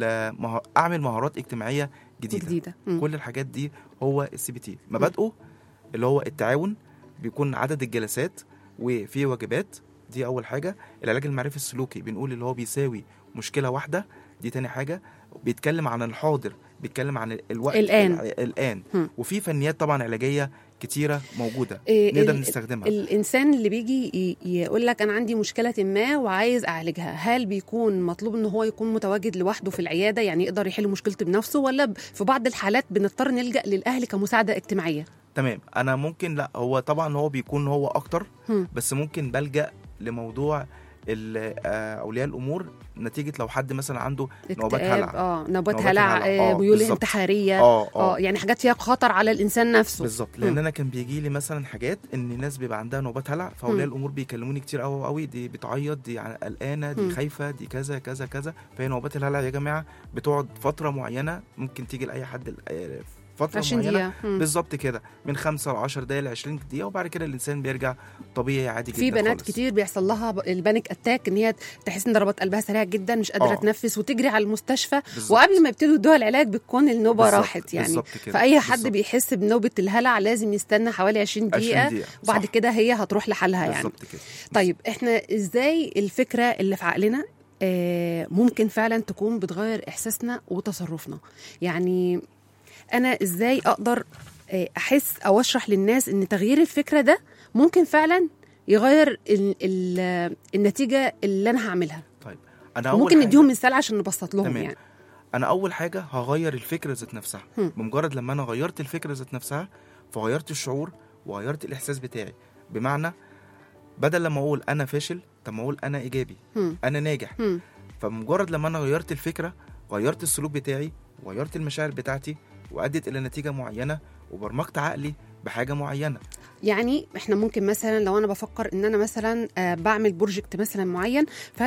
اعمل مهارات اجتماعيه جديده. كل الحاجات دي هو السي بي تي. مبادئه اللي هو التعاون، بيكون عدد الجلسات وفي واجبات، دي اول حاجه. العلاج المعرفي السلوكي بنقول اللي هو بيساوي مشكله واحده، دي تاني حاجه. بيتكلم عن الحاضر، بيتكلم عن الوقت الان. وفي فنيات طبعا علاجيه كتيره موجوده نقدر نستخدمها. الانسان اللي بيجي يقول لك انا عندي مشكله ما وعايز اعالجها، هل بيكون مطلوب ان هو يكون متواجد لوحده في العياده يعني يقدر يحل مشكلته بنفسه، ولا في بعض الحالات بنضطر نلجأ للاهل كمساعده اجتماعيه؟ تمام. انا ممكن، لا هو طبعا هو بيكون هو اكتر، بس ممكن بلجأ لموضوع اولياء الامور نتيجه لو حد مثلا عنده نوبات هلع، نوبات هلع، ميول انتحاريه، يعني حاجات فيها خطر على الانسان نفسه. بالظبط. لان انا كان بيجي لي مثلا حاجات ان الناس بيبقى عندها نوبات هلع، فاولياء الامور بيكلموني كتير قوي، دي بتعيط، دي قلقانه، دي خايفه، دي كذا كذا كذا. فهي نوبات الهلع يا جماعه بتقعد فتره معينه، ممكن تيجي لاي حد فتره معينه بالظبط كده، من 5 ل 10 دقايق ل 20 دقيقه، وبعد كده الانسان بيرجع طبيعي عادي جدا. في بنات خالص كتير بيحصل لها البانيك اتاك، ان هي تحس ان ضربات قلبها سريعه جدا، مش قادره تنفس وتجري على المستشفى بالزبط. وقبل ما يبتدوا يدوها العلاج بتكون النوبه بالزبط. راحت يعني. فاي حد بالزبط. بيحس بنوبه الهلع لازم يستنى حوالي 20 دقيقه وبعد كده هي هتروح لحالها يعني. كده. طيب احنا ازاي الفكره اللي في عقلنا ممكن فعلا تكون بتغير احساسنا وتصرفنا؟ يعني أنا إزاي أقدر أحس أو أشرح للناس إن تغيير الفكرة ده ممكن فعلا يغير النتيجة اللي أنا هعملها؟ طيب أنا ممكن نديهم مثال عشان نبسط لهم. تمام. يعني أنا أول حاجة هغير الفكرة ذات نفسها. بمجرد لما أنا غيرت الفكرة ذات نفسها فغيرت الشعور وغيرت الإحساس بتاعي. بمعنى بدل لما أقول أنا فاشل، طب ما أقول أنا إيجابي، أنا ناجح. فمجرد لما أنا غيرت الفكرة غيرت السلوك بتاعي وغيرت المشاعر بتاعتي وأدت إلى نتيجة معينة وبرمجت عقلي بحاجة معينة. يعني احنا ممكن مثلا لو انا بفكر ان انا مثلا بعمل بروجكت مثلا معين،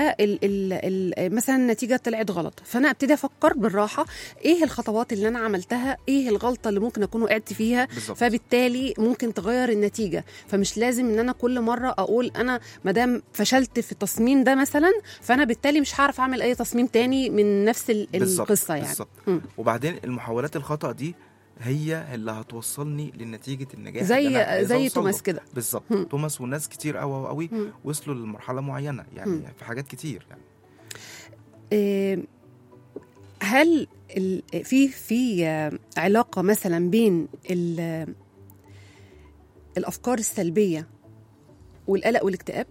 مثلا النتيجه طلعت غلط، فانا ابتدي افكر بالراحه ايه الخطوات اللي انا عملتها، ايه الغلطه اللي ممكن اكون وقعت فيها بالزبط. فبالتالي ممكن تغير النتيجه. فمش لازم ان انا كل مره اقول انا مادام فشلت في التصميم ده مثلا فانا بالتالي مش هعرف اعمل اي تصميم تاني من نفس القصه يعني. وبعدين المحاولات الخطأ دي هي اللي هتوصلني لنتيجة النجاح. زي توماس كده بالظبط. توماس وناس كتير قوي وصلوا لمرحلة معينة يعني في حاجات كتير يعني. هل في علاقة مثلا بين الأفكار السلبية والقلق والاكتئاب؟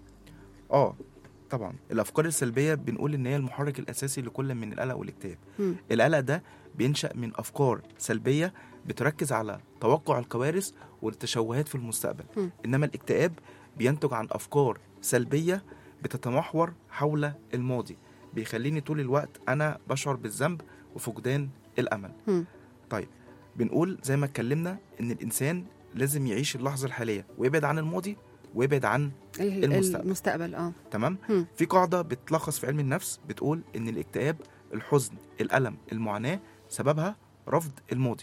طبعا الأفكار السلبية بنقول إن هي المحرك الأساسي لكل من القلق والاكتئاب. القلق ده بينشأ من أفكار سلبية بتركز على توقع الكوارث والتشوهات في المستقبل. إنما الاكتئاب بينتج عن أفكار سلبية بتتمحور حول الماضي، بيخليني طول الوقت أنا بشعر بالذنب وفقدان الأمل. طيب بنقول زي ما اتكلمنا إن الإنسان لازم يعيش اللحظة الحالية ويبعد عن الماضي ويبعد عن المستقبل. تمام. في قاعدة بتلخص في علم النفس بتقول إن الاكتئاب، الحزن، الألم، المعاناة سببها رفض الماضي.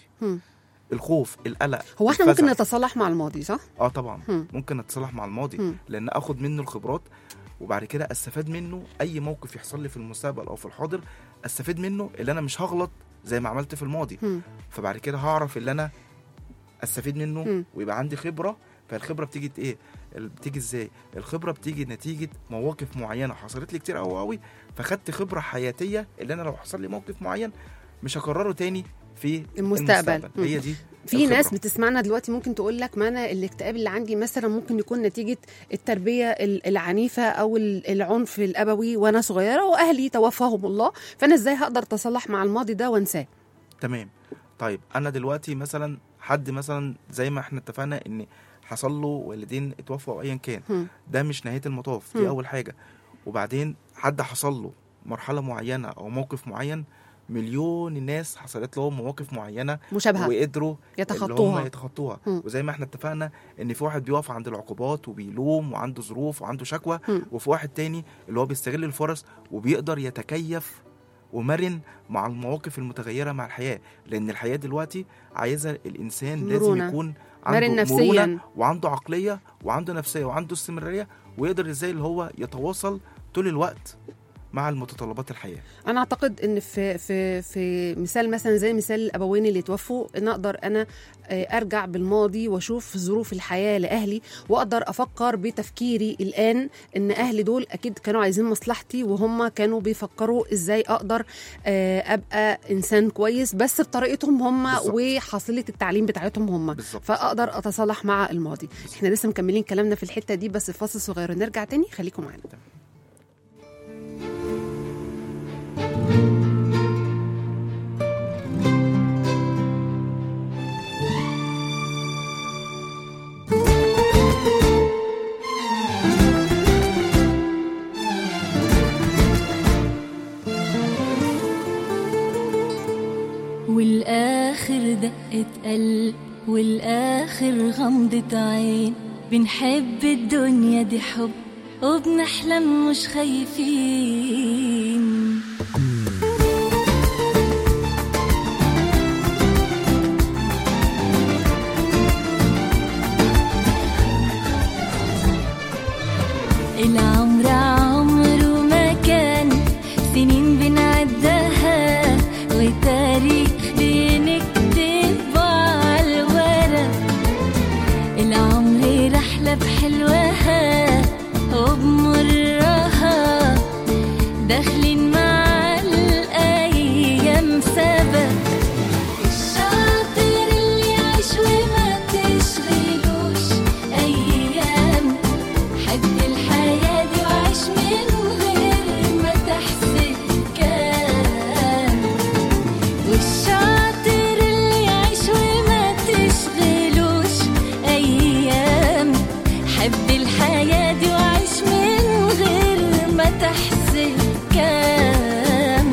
الخوف، القلق، هو احنا ممكن نتصالح مع الماضي صح؟ طبعا ممكن نتصالح مع الماضي لأن أخد منه الخبرات وبعد كده أستفاد منه. أي موقف يحصل لي في المستقبل أو في الحاضر أستفاد منه اللي أنا مش هغلط زي ما عملت في الماضي. فبعد كده هعرف اللي أنا أستفيد منه ويبقى عندي خبرة. فالخبرة بتيجي إيه؟ بتيجي إزاي؟ الخبرة بتيجي نتيجة مواقف معينة حصلت لي كتير قوي، فخدت خبرة حياتية اللي أنا لو حصل لي موقف معين مش هكرره تاني في المستقبل. هي دي في الخبرة. ناس بتسمعنا دلوقتي ممكن تقول لك ما أنا الاكتئاب اللي عندي مثلا ممكن يكون نتيجة التربية العنيفة أو العنف الأبوي وأنا صغيرة وأهلي توفاهم الله، فأنا إزاي هقدر أتصالح مع الماضي ده وانساه؟ تمام. طيب أنا دلوقتي مثلا حد مثلا زي ما احنا اتفقنا إن حصل له والدين اتوفوا أو أيا كان، ده مش نهاية المطاف، دي أول حاجة. وبعدين حد حصل له مرحلة معينة أو موقف معين، مليون الناس حصلت لهم مواقف معينة مشابهة وقدروا يتخطوها. وزي ما احنا اتفقنا ان في واحد بيقف عند العقوبات وبيلوم وعنده ظروف وعنده شكوى، وفي واحد تاني اللي هو بيستغل الفرص وبيقدر يتكيف ومرن مع المواقف المتغيرة مع الحياة. لأن الحياة دلوقتي عايزة الإنسان مرونة. لازم يكون عنده مرونة مرونة وعنده عقلية وعنده نفسية وعنده استمرارية، ويقدر إزاي اللي هو يتواصل طول الوقت مع المتطلبات الحياة. أنا أعتقد إن في مثال مثلا زي مثال الأبوين اللي توفوا، إن أقدر أنا أرجع بالماضي وأشوف ظروف الحياة لأهلي وأقدر أفكر بتفكيري الآن إن أهلي دول أكيد كانوا عايزين مصلحتي وهم كانوا بيفكروا إزاي أقدر أبقى إنسان كويس بس بطريقتهم هم وحاصلة التعليم بتاعتهم هم، فأقدر أتصالح مع الماضي. إحنا لسه مكملين كلامنا في الحتة دي بس فاصل صغير ونرجع تاني، خليكم معنا. والآخر دقة قلب والآخر غمضة عين. بنحب الدنيا دي حب وبنحلم مش خايفين. العمر عمره ما كان سنين بنعدها وتاريخ بنكتب على الورق. العمر رحلة بحلوها وبمرها داخلين مع الأيام سبق. الشاطر اللي يعيش وما تشغلوش أيام. حب الحياة دي وعيش من غير ما تحسب كام. والشاطر اللي يعيش وما تشغلوش أيام. حب الحياة دي وعيش من غير ما تحسب كام.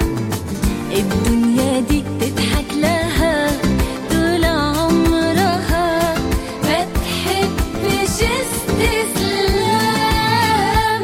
الدنيا دي تضحك لها طول عمرها ما تحبش استسلام.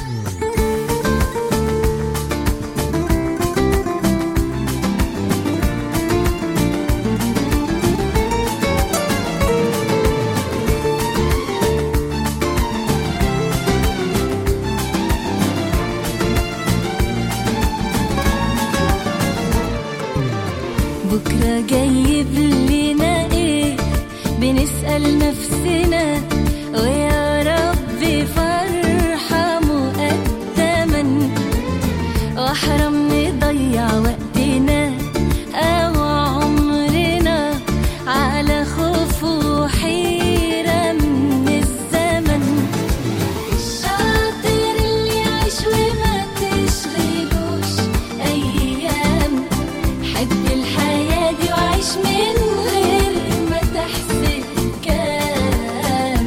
بكرة جايب لنا ايه بنسأل نفسنا. ويا رب فرحة مقدما واحرم نضيع وقتنا او عمرنا على خوف وحيرة من الزمن. الشاطر اللي يعيش وما تشغلوش أيام. حب الحياة دي وعيش من غير ما تحسب كام.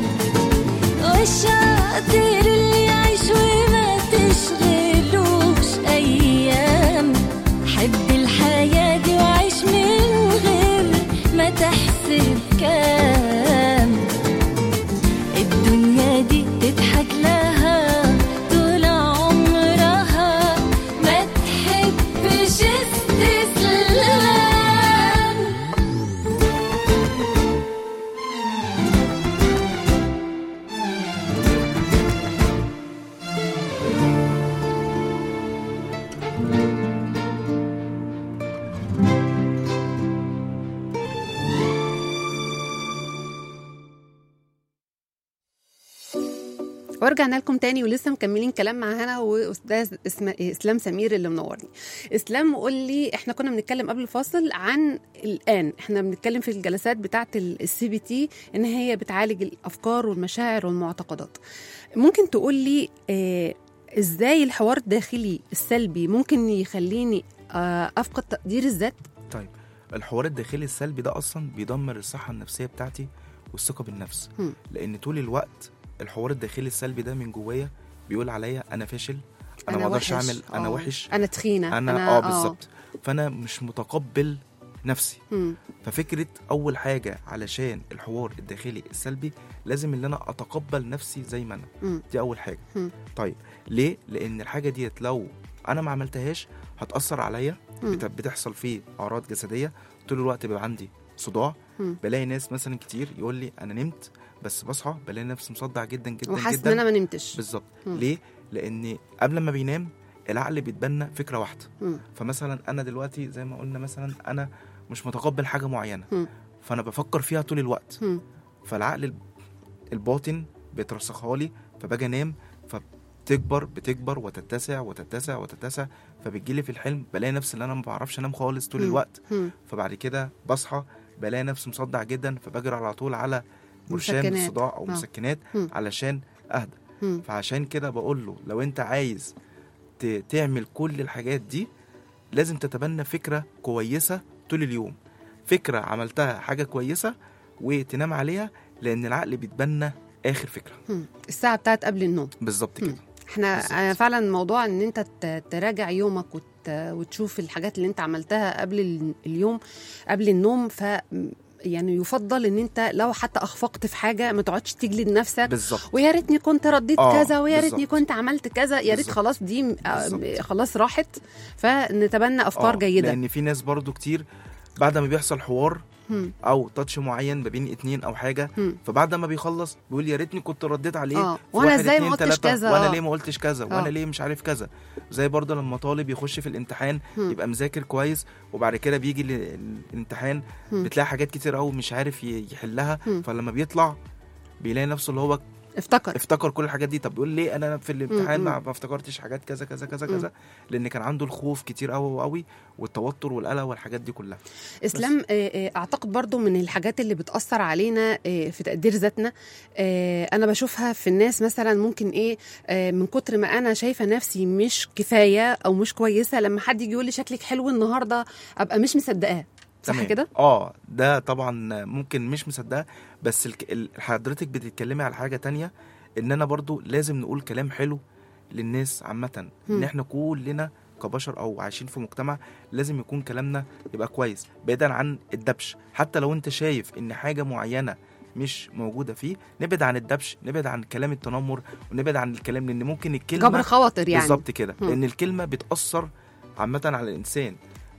والشاطر اللي يعيش وما تشغلوش أيام. حب الحياة دي وعيش من غير ما تحسب كام. الدنيا دي تضحك لها طول عمرها ما تحبش استسلام. ورجعنا لكم تاني ولسه مكملين كلام مع هنا واستاذ اسلام سمير اللي منورني. اسلام، قول لي، احنا كنا بنتكلم قبل الفاصل عن الان احنا بنتكلم في الجلسات بتاعه السي بي تي ان هي بتعالج الافكار والمشاعر والمعتقدات. ممكن تقول لي ازاي الحوار الداخلي السلبي ممكن يخليني افقد تقدير الذات؟ طيب، الحوار الداخلي السلبي ده اصلا بيدمر الصحه النفسيه بتاعتي والثقه بالنفس. لان طول الوقت الحوار الداخلي السلبي ده من جوايا بيقول عليا انا فاشل، انا ما اقدرش اعمل، انا وحش، انا تخينه، انا بالظبط. فانا مش متقبل نفسي. ففكره اول حاجه علشان الحوار الداخلي السلبي لازم ان انا اتقبل نفسي زي ما انا. دي اول حاجه. طيب ليه؟ لان الحاجه ديت لو انا ما عملتهاش هتاثر عليا، بتحصل فيه اعراض جسديه طول الوقت. بيبقى عندي صداع، بلاقي ناس مثلا كتير يقول لي انا نمت بس بصحى بلاقي نفسي مصدع جدا جدا وحاسس ان انا ما نمتش. بالظبط. ليه؟ لان قبل ما بينام العقل بيتبنى فكره واحده. فمثلا انا دلوقتي زي ما قلنا مثلا انا مش متقبل حاجه معينه، فانا بفكر فيها طول الوقت. فالعقل الباطن بيترسخها لي، فباجي انام بتكبر وتتسع وتتسع وتتسع، فبتجيلي في الحلم بلاقي نفسي ان انا ما بعرفش انام خالص طول الوقت. فبعد كده بصحى بلاقي نفسي مصدع جدا، فبجري على طول على برشام الصداع او مسكنات علشان اهدى. فعشان كده بقول له لو انت عايز تعمل كل الحاجات دي لازم تتبنى فكره كويسه طول اليوم، فكره عملتها حاجه كويسه وتنام عليها، لان العقل بيتبنى اخر فكره. الساعه بتاعت قبل النوم بالظبط كده. احنا فعلا موضوع ان انت تراجع يومك وتشوف الحاجات اللي انت عملتها قبل اليوم قبل النوم، يعني يفضل ان انت لو حتى اخفقت في حاجه ما تقعدش تجلد نفسك بالظبط. ويا ريتني كنت رديت كذا ويا ريتني بالظبط. كنت عملت كذا، يا ريت بالظبط. خلاص دي بالظبط. خلاص راحت، فنتبنى افكار جيده. لان في ناس برضو كتير بعد ما بيحصل حوار او تاتش معين ما بين اتنين او حاجه، فبعد ما بيخلص بيقول يا ريتني كنت رديت عليه وانا ازاي ما قلتش كذا، وانا ليه ما قلتش كذا، وانا ليه مش عارف كذا. زي برضه لما طالب يخش في الامتحان يبقى مذاكر كويس وبعد كده بيجي الامتحان بتلاقي حاجات كتير قوي مش عارف يحلها، فلما بيطلع بيلاقي نفسه اللي هو افتكر كل الحاجات دي. طب بيقول ليه انا في الامتحان ما افتكرتش حاجات كذا كذا كذا كذا؟ لان كان عنده الخوف كتير قوي قوي والتوتر والقلق والحاجات دي كلها. اسلام، اعتقد برضو من الحاجات اللي بتأثر علينا في تقدير ذاتنا، انا بشوفها في الناس مثلا ممكن من كتر ما انا شايفه نفسي مش كفايه او مش كويسه، لما حد يجي يقول لي شكلك حلو النهارده ابقى مش مصدقاه، صح كده؟ ده طبعا ممكن مش مصدقه، بس حضرتك بتتكلمي على حاجه تانية، ان انا برضو لازم نقول كلام حلو للناس عامه، ان احنا كلنا كبشر او عايشين في مجتمع لازم يكون كلامنا يبقى كويس بعيدا عن الدبش. حتى لو انت شايف ان حاجه معينه مش موجوده فيه، نبعد عن الدبش، نبعد عن كلام التنمر، ونبعد عن الكلام، لان ممكن الكلمه جبر خواطر يعني بالظبط كده، لان الكلمه بتاثر عامه على الانسان.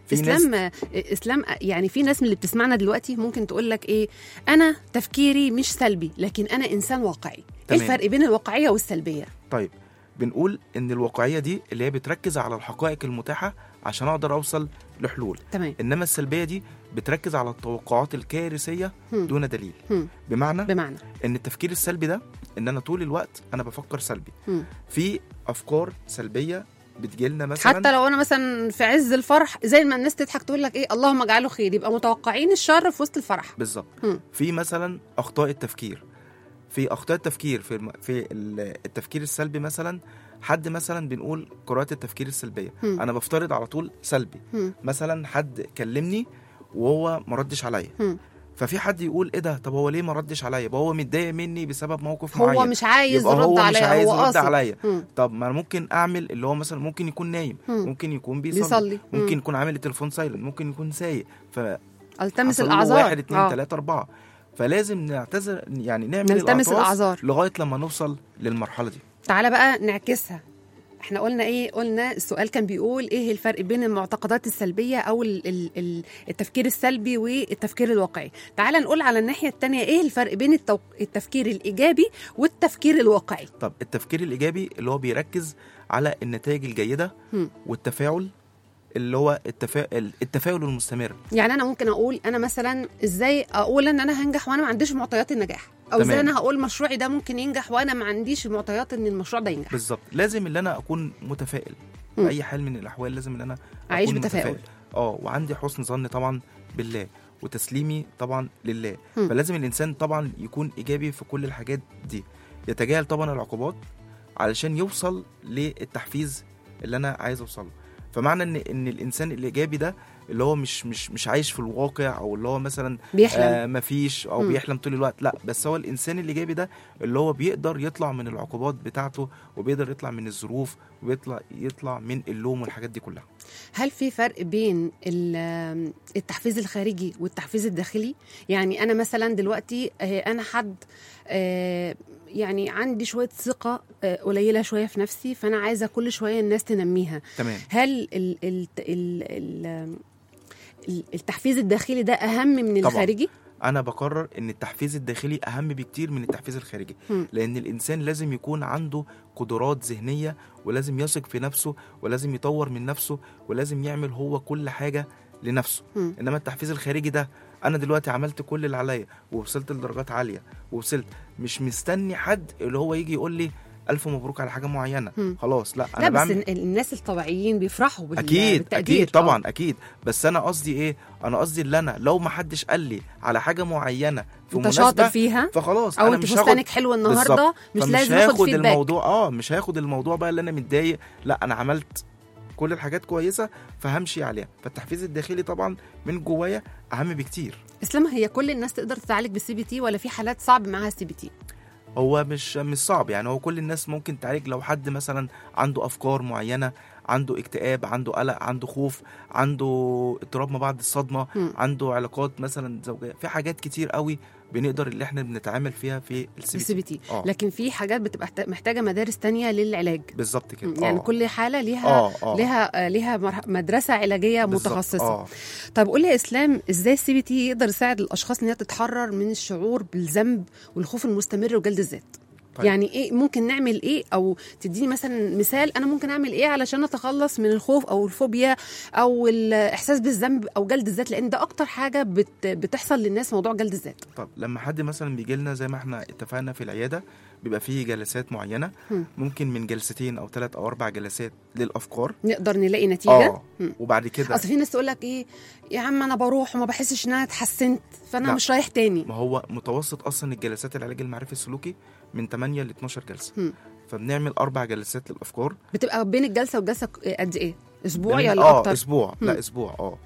اسلام يعني في ناس من اللي بتسمعنا دلوقتي ممكن تقول لك انا تفكيري مش سلبي لكن انا انسان واقعي. ايه الفرق بين الواقعيه والسلبيه؟ طيب بنقول ان الواقعيه دي اللي هي بتركز على الحقائق المتاحه عشان اقدر اوصل لحلول. تمام. انما السلبيه دي بتركز على التوقعات الكارثيه دون دليل. بمعنى ان التفكير السلبي ده ان انا طول الوقت انا بفكر سلبي في افكار سلبيه بتجيلنا مثلا، حتى لو انا مثلا في عز الفرح زي ما الناس تضحك تقول لك اللهم اجعله خير، يبقى متوقعين الشر في وسط الفرح. بالظبط. في مثلا اخطاء التفكير، في التفكير السلبي، مثلا حد مثلا بنقول قراءة التفكير السلبية، انا بفترض على طول سلبي. مثلا حد كلمني وهو ما ردش عليا، ففي حد يقول ايه ده، طب هو ليه ما ردش عليا؟ يبقى هو متضايق مني بسبب موقف معين، هو مش عايز يرد عليا، هو يرد عليا. طب ما ممكن اعمل اللي هو مثلا ممكن يكون نايم، ممكن يكون بيصلي. ممكن يكون عامل التليفون سايلنت، ممكن يكون سايق، التمس الاعذار 1 2 3 4. فلازم نعتذر، يعني نعمل الاعذار لغايه لما نوصل للمرحله دي. تعالى بقى نعكسها. احنا قلنا السؤال كان بيقول ايه الفرق بين المعتقدات السلبية او التفكير السلبي والتفكير الواقعي. تعالى نقول على الناحية التانية ايه الفرق بين التفكير الايجابي والتفكير الواقعي. طب التفكير الايجابي اللي هو بيركز على النتائج الجيدة والتفاعل، اللي هو التفاؤل المستمر. يعني انا ممكن اقول انا مثلا ازاي اقول ان انا هنجح وانا ما عنديش معطيات النجاح، او ازاي انا هقول مشروعي ده ممكن ينجح وانا ما عنديش معطيات ان المشروع ده ينجح. بالظبط. لازم ان انا اكون متفائل في اي حال من الاحوال، لازم ان انا اعيش بتفاؤل وعندي حسن ظن طبعا بالله وتسليمي طبعا لله. فلازم الانسان طبعا يكون ايجابي في كل الحاجات دي، يتجاهل طبعا العقوبات علشان يوصل للتحفيز اللي انا عايز اوصله. فمعنى ان الانسان الايجابي ده اللي هو مش عايش في الواقع، او اللي هو مثلا بيحلم مفيش او بيحلم طول الوقت، لا، بس هو الانسان الايجابي ده اللي هو بيقدر يطلع من العقوبات بتاعته، وبيقدر يطلع من الظروف، ويطلع من اللوم والحاجات دي كلها. هل في فرق بين التحفيز الخارجي والتحفيز الداخلي؟ يعني انا مثلا دلوقتي انا حد يعني عندي شوية ثقة قليلة شوية في نفسي، فأنا عايزة كل شوية الناس تنميها. تمام. هل التحفيز الداخلي ده أهم من طبعا. الخارجي؟ أنا بقرر إن التحفيز الداخلي أهم بكتير من التحفيز الخارجي، لأن الإنسان لازم يكون عنده قدرات ذهنية، ولازم يثق في نفسه، ولازم يطور من نفسه، ولازم يعمل هو كل حاجة لنفسه. إنما التحفيز الخارجي ده أنا دلوقتي عملت كل اللي عليا ووصلت لدرجات عالية ووصلت، مش مستني حد اللي هو يجي يقول لي ألف مبروك على حاجة معينة. خلاص لا، أنا بس الناس الطبيعيين بيفرحوا بالتقدير. أكيد طبعا أكيد. بس أنا قصدي إيه؟ أنا قصدي اللي أنا لو ما حدش قال لي على حاجة معينة في مناسبة شاطر فيها فخلاص، أو أنا أنت مش فستانك حلو النهاردة، مش لازم هاخد الموضوع مش هاخد الموضوع بقى اللي أنا متضايق، لا، أنا عملت كل الحاجات كويسة فهمشي عليها. فالتحفيز الداخلي طبعا من جوايا أهم بكتير. إسلام، هي كل الناس تقدر تتعالج بالCBT ولا في حالات صعب معها الCBT؟ هو مش صعب يعني، هو كل الناس ممكن تعالج. لو حد مثلا عنده افكار معينه، عنده اكتئاب، عنده قلق، عنده خوف، عنده اضطراب ما بعد الصدمه، عنده علاقات مثلا زوجيه، في حاجات كتير قوي بنقدر اللي احنا بنتعامل فيها في السي بي تي. لكن في حاجات بتبقى محتاجه مدارس تانية للعلاج. بالظبط كده. يعني كل حاله ليها مدرسه علاجيه متخصصه. طب قول لي يا اسلام، ازاي السي بي تي يقدر يساعد الاشخاص ان هي تتحرر من الشعور بالذنب والخوف المستمر وجلد الذات؟ طيب. يعني ايه ممكن نعمل ايه، او تديني مثلا مثال انا ممكن اعمل ايه علشان اتخلص من الخوف او الفوبيا او الاحساس بالذنب او جلد الذات، لان ده اكتر حاجه بتحصل للناس، موضوع جلد الذات. طب لما حد مثلا بيجي لنا زي ما احنا اتفقنا في العياده، بيبقى فيه جلسات معينه، ممكن من جلستين او 3 أو 4 جلسات للافكار نقدر نلاقي نتيجه. وبعد كده اصل في ناس تقول لك ايه يا عم انا بروح وما بحسش ان انا اتحسنت فانا مش رايح تاني. ما هو متوسط اصلا الجلسات العلاج المعرفي السلوكي من 8 ل 12 جلسه. فبنعمل 4 جلسات للافكار. بتبقى بين الجلسه والجلسه قد ايه؟ اسبوع ولا اكتر؟ اسبوع. لا اسبوع.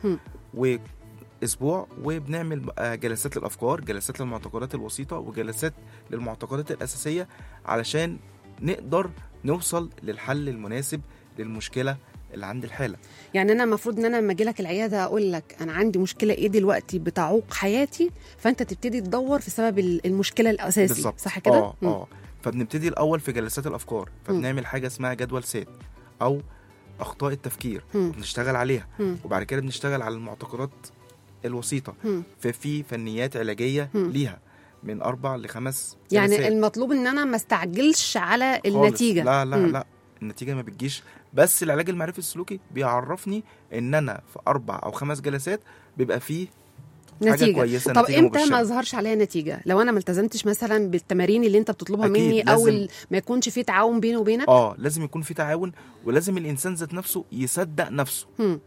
اسبوع. وبنعمل جلسات للافكار، جلسات للمعتقدات الوسيطه، وجلسات للمعتقدات الاساسيه، علشان نقدر نوصل للحل المناسب للمشكله اللي عند الحاله. يعني انا المفروض ان انا لما اجي لك العياده اقول لك انا عندي مشكله ايه دلوقتي بتعوق حياتي، فانت تبتدي تدور في سبب المشكله الاساسي. بالزبط. صح كده؟ فبنبتدي الاول في جلسات الافكار، فبنعمل حاجه اسمها جدول سات او اخطاء التفكير، بنشتغل عليها. وبعد كده بنشتغل على المعتقدات الوسيطه، ففي فنيات علاجيه ليها من 4 ل 5 يعني جلسات. المطلوب ان انا ما استعجلش على النتيجه. لا النتيجه ما بتجيش، بس العلاج المعرفي السلوكي بيعرفني ان انا في 4 أو 5 جلسات بيبقى فيه نتيجة كويسة. طب امتى ما يظهرش عليها نتيجه؟ لو انا ما التزمتش مثلا بالتمارين اللي انت بتطلبها مني، او ما يكونش في تعاون بيني وبينك. لازم يكون في تعاون، ولازم الانسان ذات نفسه يصدق نفسه.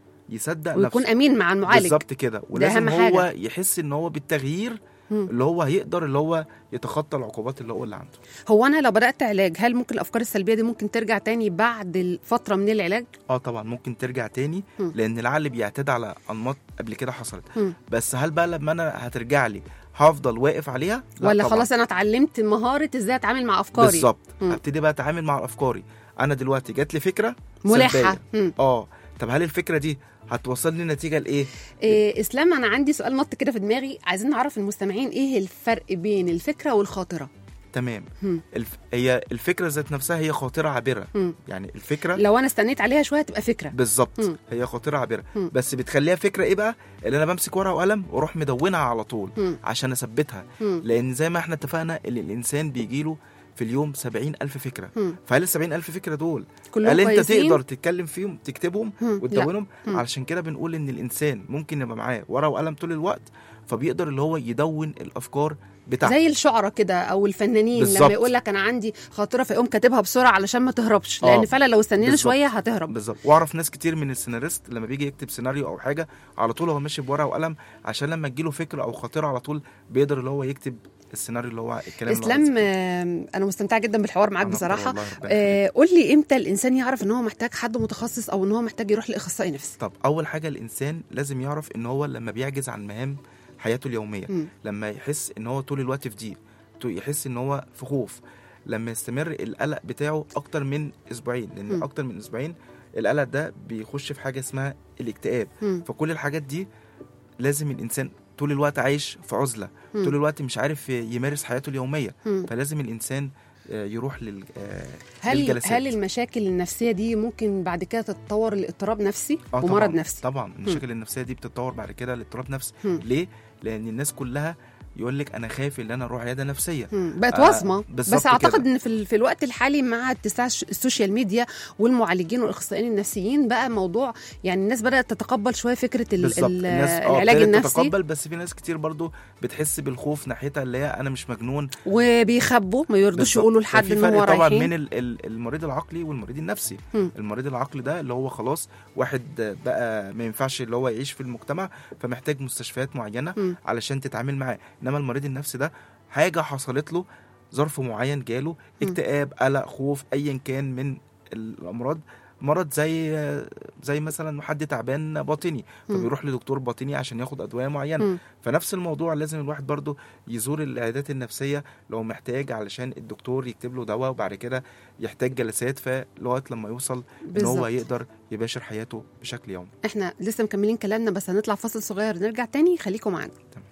ويكون امين مع المعالج. بالظبط كده. ولازم هو يحس ان هو بالتغيير اللي هو هيقدر اللي هو يتخطى العقوبات اللي عنده. هو انا لو بدأت علاج، هل ممكن الافكار السلبيه دي ممكن ترجع تاني بعد فتره من العلاج؟ طبعا ممكن ترجع تاني، لان العقل بيعتاد على انماط قبل كده حصلت. بس هل بقى لما انا هترجع لي هفضل واقف عليها؟ ولا طبعاً. خلاص انا اتعلمت مهاره ازاي اتعامل مع افكاري. بالظبط. هبتدي بقى اتعامل مع افكاري. انا دلوقتي جات لي فكره ملحه. طب هل الفكره دي هتوصلني نتيجه لايه؟ اسلام، انا عندي سؤال نط كده في دماغي، عايزين نعرف المستمعين ايه الفرق بين الفكره والخاطره. تمام. هي الفكره ذات نفسها هي خاطره عابره. يعني الفكره لو انا استنيت عليها شويه تبقى فكره. بالظبط. هي خاطره عابره. بس بتخليها فكره ايه بقى؟ اللي انا بمسك ورقه وقلم واروح مدونها على طول عشان اثبتها. لان زي ما احنا اتفقنا ان الانسان بيجيله في اليوم 70,000 فكرة. فهل 70,000 فكرة دول هل انت تقدر تتكلم فيهم، تكتبهم وتدونهم؟ علشان كده بنقول ان الانسان ممكن يبقى معاه ورقة وقلم طول الوقت، فبيقدر اللي هو يدون الافكار بتاعته. زي الشعراء كده او الفنانين بالزبط. لما يقول لك انا عندي خاطره فيقوم كاتبها بسرعه علشان ما تهربش، لان فعلا لو استنينا شويه هتهرب. بالظبط. واعرف ناس كتير من السيناريست لما بيجي يكتب سيناريو او حاجه على طول هو ماشي بورقه وقلم، عشان لما تجيله فكره او خاطره على طول بيقدر اللي هو يكتب السيناريو اللي هو الكلام. اسلام، انا مستمتعه جدا بالحوار معاك بصراحه. قول لي امتى الانسان يعرف ان هو محتاج حد متخصص او ان هو محتاج يروح لاخصائي نفسي؟ طب اول حاجه الانسان لازم يعرف ان هو لما بيعجز عن مهام حياته اليوميه، لما يحس ان هو طول الوقت في ضيق، يحس ان هو في خوف، لما يستمر القلق بتاعه اكتر من اسبوعين، لان اكتر من اسبوعين القلق ده بيخش في حاجه اسمها الاكتئاب. فكل الحاجات دي لازم الانسان طول الوقت عايش في عزله، طول الوقت مش عارف يمارس حياته اليوميه، فلازم الانسان يروح للجلسات. هل المشاكل النفسيه دي ممكن بعد كده تتطور لاضطراب نفسي ومرض نفسي؟ طبعا المشاكل النفسيه دي بتتطور بعد كده لاضطراب نفسي. ليه؟ لان الناس كلها يقول لك انا خايف ان انا اروح عياده نفسيه. بقت وصمه. بس اعتقد كده. ان في الوقت الحالي مع اتساع السوشيال ميديا والمعالجين والاخصائيين النفسيين بقى موضوع، يعني الناس بدات تتقبل شويه فكره العلاج النفسي. تتقبل، بس في ناس كتير برضو بتحس بالخوف ناحيتها، اللي هي انا مش مجنون، وبيخبوا ما يرضوش يقولوا لحد ان هو رايحين. طبعا من المريض العقلي والمريض النفسي. المريض العقلي ده اللي هو خلاص واحد بقى ما ينفعش اللي هو يعيش في المجتمع، فمحتاج مستشفيات معينه علشان تتعامل معاه. انما المريض النفسي ده حاجه حصلت له، ظرف معين جاله، اكتئاب، قلق، خوف، ايا كان من الامراض مرض زي مثلا حد تعبان باطني فبيروح لدكتور باطني عشان ياخد ادويه معينه. فنفس الموضوع لازم الواحد برضو يزور العيادات النفسيه لو محتاج، علشان الدكتور يكتب له دواء، وبعد كده يحتاج جلسات لغايه لما يوصل ان هو يقدر يباشر حياته بشكل يومي. احنا لسه مكملين كلامنا، بس هنطلع فاصل صغير نرجع تاني، خليكم معانا.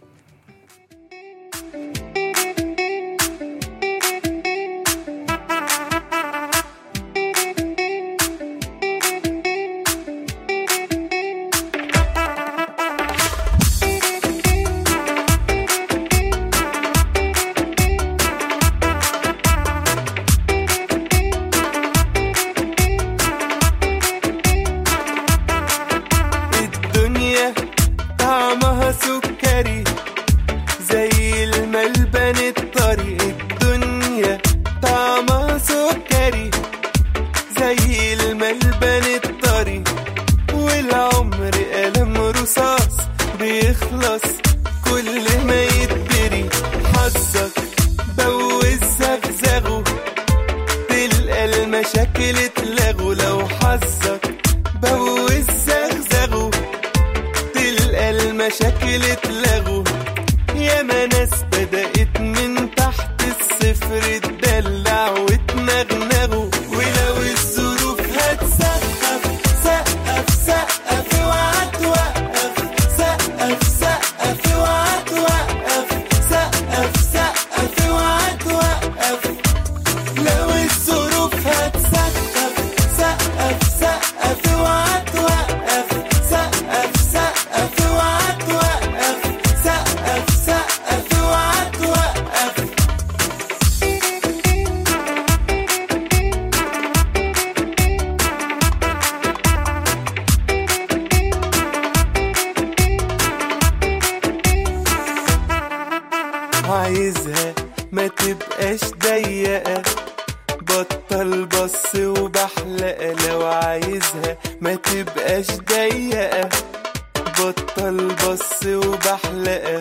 عايزها ما تبقاش ضيقة، بطل بص وبحلقة. لو عايزها ما تبقاش ضيقة، بطل بص وبحلقة.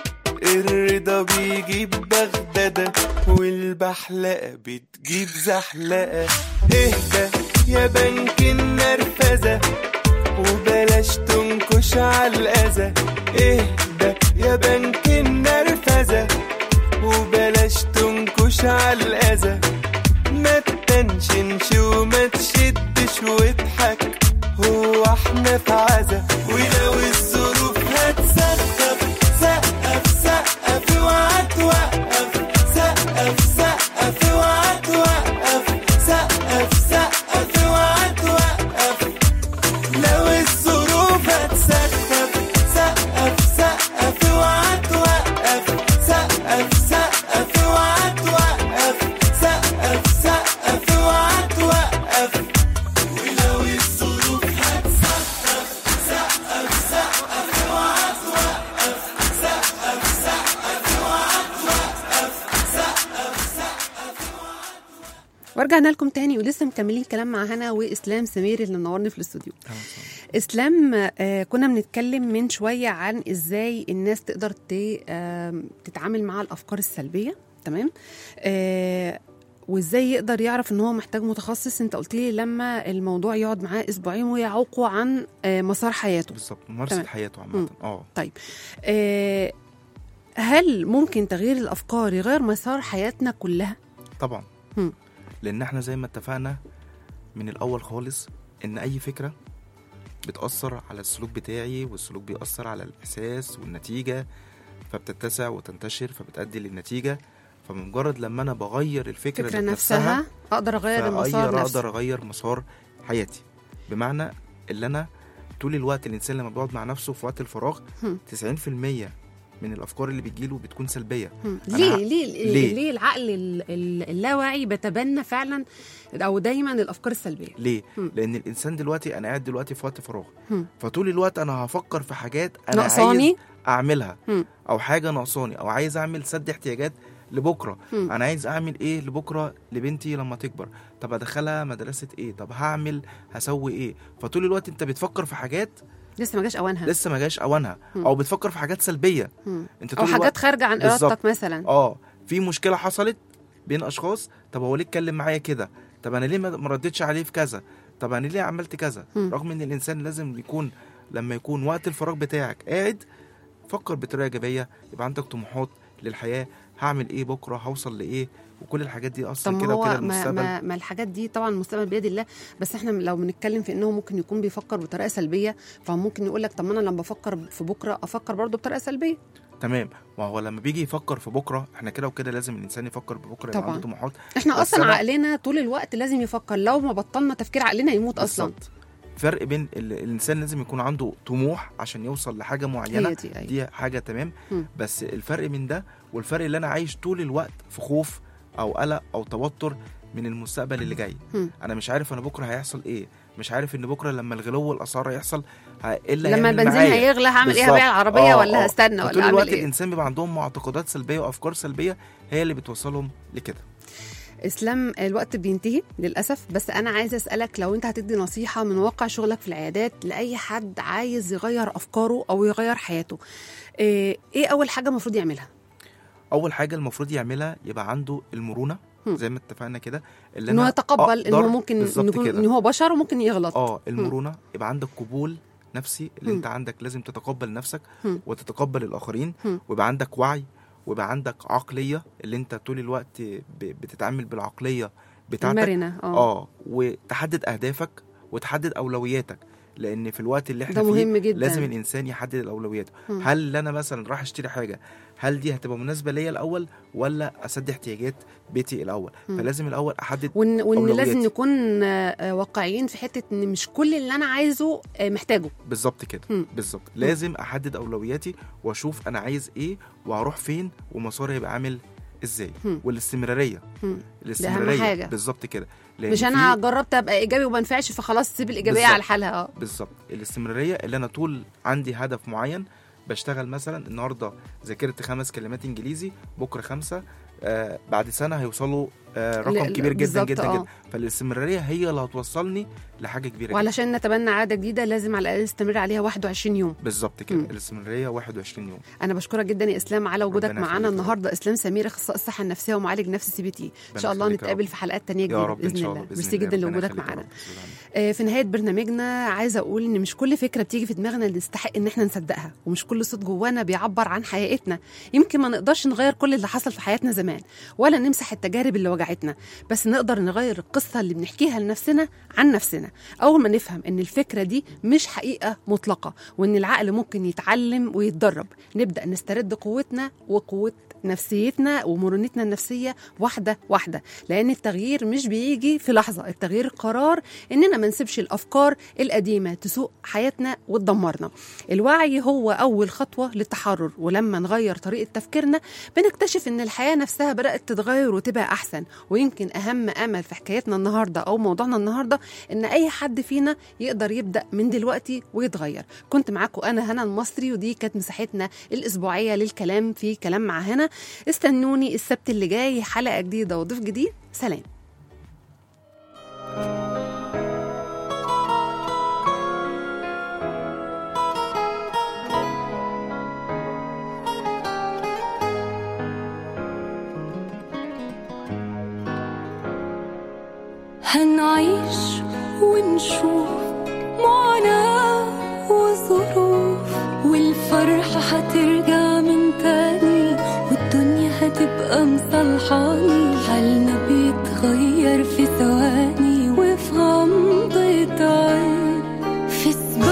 الرضا بيجيب بغدادة، والبحلقة بتجيب زحلقة. اهدى يا بنك النرفزة، وبلاش تنكش على الأذى. اهدى يا بنك النرفزة، وبلاش تنكش على الأذى. ما تتنشنش وما تشدش واضحك، هو احنا في عزا. ولو الظروف هتسقف سقف سقف اوعى توقف، سقف سقف اوعى توقف، سقف سقف اوعى توقف. لو الظروف هتسقف سقف سقف اوعى توقف، سقف سقف اوعى توقف، سقف سقف اوعى توقف. ولو الظروف هتسقف سقف سقف اوعى توقف، سقف سقف اوعى توقف، سقف سقف اوعى. ورجعنا لكم تاني ولسه مكملين كلام مع هنا وإسلام سمير اللي منورني في الاستوديو. إسلام، كنا بنتكلم من شوية عن إزاي الناس تقدر تتعامل مع الأفكار السلبية، تمام؟ وإزاي يقدر يعرف إن هو محتاج متخصص. أنت قلت لي لما الموضوع يقعد معاه أسبوعين ويعوقه عن مسار حياته. بالظبط، ممارسة حياته عامة. طيب، هل ممكن تغيير الأفكار يغير مسار حياتنا كلها؟ طبعا. لأن احنا زي ما اتفقنا من الأول خالص إن أي فكرة بتأثر على السلوك بتاعي، والسلوك بيأثر على الإحساس والنتيجة، فبتتسع وتنتشر فبتأدي للنتيجة. فمجرد لما أنا بغير الفكرة نفسها أقدر أغير المسار نفسه، أقدر أغير مسار حياتي. بمعنى اللي أنا طول الوقت الإنسان لما بيقعد مع نفسه في وقت الفراغ 90% من الأفكار اللي بتجيله بتكون سلبية. ليه العقل اللاواعي بتبنى فعلا أو دايما الأفكار السلبية؟ ليه؟ لأن الإنسان دلوقتي أنا قاعد دلوقتي في وقت فراغ، فطول الوقت أنا هفكر في حاجات أنا نقصاني عايز أعملها، أو حاجة نقصاني، أو عايز أعمل سد احتياجات لبكرة. أنا عايز أعمل إيه لبكرة لبنتي لما تكبر؟ طب أدخلها مدرسة إيه؟ طب هسوي إيه؟ فطول الوقت أنت بتفكر في حاجات لسه ما جاش اوانها، او بتفكر في حاجات سلبيه، انت او حاجات خارجه عن ارادتك مثلا. في مشكله حصلت بين اشخاص، طب هو ليه اتكلم معايا كده؟ طب انا ليه ما ردتش عليه في كذا؟ طب انا ليه عملت كذا؟ رغم ان الانسان لازم يكون لما يكون وقت الفراغ بتاعك قاعد فكر بطريقه ايجابيه، يبقى عندك طموحات للحياه، هعمل ايه بكره، هوصل لايه، وكل الحاجات دي اصلا كده وكده المستقبل. ما الحاجات دي طبعا المستقبل بيد الله، بس احنا لو بنتكلم في انه ممكن يكون بيفكر بطريقه سلبيه، فممكن يقول لك طب انا لما بفكر في بكره افكر برضو بطريقه سلبيه. تمام، وهو لما بيجي يفكر في بكره احنا كده وكده لازم الانسان يفكر ببكره، يبقى عنده طموحات. احنا اصلا عقلنا طول الوقت لازم يفكر، لو ما بطلنا تفكير عقلنا يموت اصلا. فرق بين الانسان لازم يكون عنده طموح عشان يوصل لحاجه معينه، دي حاجه تمام. بس الفرق من ده والفرق اللي انا عايش طول الوقت في خوف او قلق او توتر من المستقبل اللي جاي. انا مش عارف انا بكره هيحصل ايه، مش عارف ان بكره لما الغلو والاسعار هيحصل ايه اللي لما البنزين هيغلى هعمل ايه، هبيع العربيه ولا هستنى ولا طول الوقت ايه؟ الانسان بيبقى عندهم معتقدات سلبيه وافكار سلبيه هي اللي بتوصلهم لكده. اسلام الوقت بينتهي للاسف، بس انا عايزه اسالك لو انت هتدي نصيحه من واقع شغلك في العيادات لاي حد عايز يغير افكاره او يغير حياته، ايه اول حاجه المفروض يعملها؟ اول حاجه المفروض يعملها يبقى عنده المرونه زي ما اتفقنا كده، اللي انه يتقبل انه ممكن ان هو بشر وممكن يغلط. المرونه يبقى عندك قبول نفسي، اللي انت عندك لازم تتقبل نفسك وتتقبل الاخرين، ويبقى عندك وعي، ويبقى عندك عقليه اللي انت طول الوقت بتتعامل بالعقليه بتاعتك مرنة. وتحدد اهدافك وتحدد اولوياتك، لان في الوقت اللي احنا فيه لازم الانسان يحدد الاولويات. هل انا مثلا راح اشتري حاجه، هل دي هتبقى مناسبه ليا الاول ولا اسد احتياجات بيتي الاول؟ فلازم الاول احدد وان لازم نكون واقعيين في حته ان مش كل اللي انا عايزه محتاجه. بالظبط كده، بالظبط. لازم احدد اولوياتي واشوف انا عايز ايه وهروح فين ومساري هيبقى عامل ازاي. والاستمراريه الاستمراريه بالظبط كده، مش انا جربت ابقى ايجابي وما نفعش فخلاص سيب الايجابيه على حالها. بالظبط، الاستمراريه اللي انا طول عندي هدف معين بشتغل، مثلا النهارده ذاكرت 5 كلمات انجليزي، بكره 5، بعد سنه هيوصلوا رقم كبير جدا جدا جدا. فالاستمراريه هي اللي هتوصلني لحاجه كبيره. وعلشان نتبنى عاده جديده لازم على الاقل نستمر عليها 21 يوم. بالظبط كده، الاستمراريه 21 يوم. انا بشكرك جدا يا اسلام على وجودك معانا النهارده. اسلام سمير، اخصائي الصحه النفسيه ومعالج نفسي CBT. ان شاء الله نتقابل في حلقات تانية جديده باذن الله. ميرسي جدا لوجودك معانا. في نهايه برنامجنا عايزه اقول ان مش كل فكره بتيجي في دماغنا نستحق ان احنا نصدقها، ومش كل صوت جوانا بيعبر عن حقيقتنا. يمكن ما نقدرش نغير كل اللي حصل في حياتنا زمان، ولا نمسح التجارب اللي وجعتنا، بس نقدر نغير القصة اللي بنحكيها لنفسنا عن نفسنا. أول ما نفهم إن الفكرة دي مش حقيقة مطلقة، وإن العقل ممكن يتعلم ويتدرب، نبدأ نسترد قوتنا وقوة نفسيتنا ومرونتنا النفسية واحدة واحدة. لأن التغيير مش بيجي في لحظة، التغيير قرار إننا ما نسيبش الأفكار القديمة تسوق حياتنا وتدمرنا. الوعي هو أول خطوة للتحرر، ولما نغير طريقة تفكيرنا بنكتشف إن الحياة نفسها بدأت تتغير وتبقى أحسن. ويمكن أهم أمل في حكايتنا النهاردة أو موضوعنا النهاردة إن أي حد فينا يقدر يبدأ من دلوقتي ويتغير. كنت معاكم أنا هنا المصري، ودي كانت مساحتنا الأسبوعية للكلام في كلام مع هنا. استنوني السبت اللي جاي حلقة جديدة وضيف جديد. سلام. هنعيش ونشوف معاناة وظروف، والفرحة هترجع من تاني، والدنيا هتبقى مصلحاني. حالنا بيتغير في ثواني وفي غمضة عين، في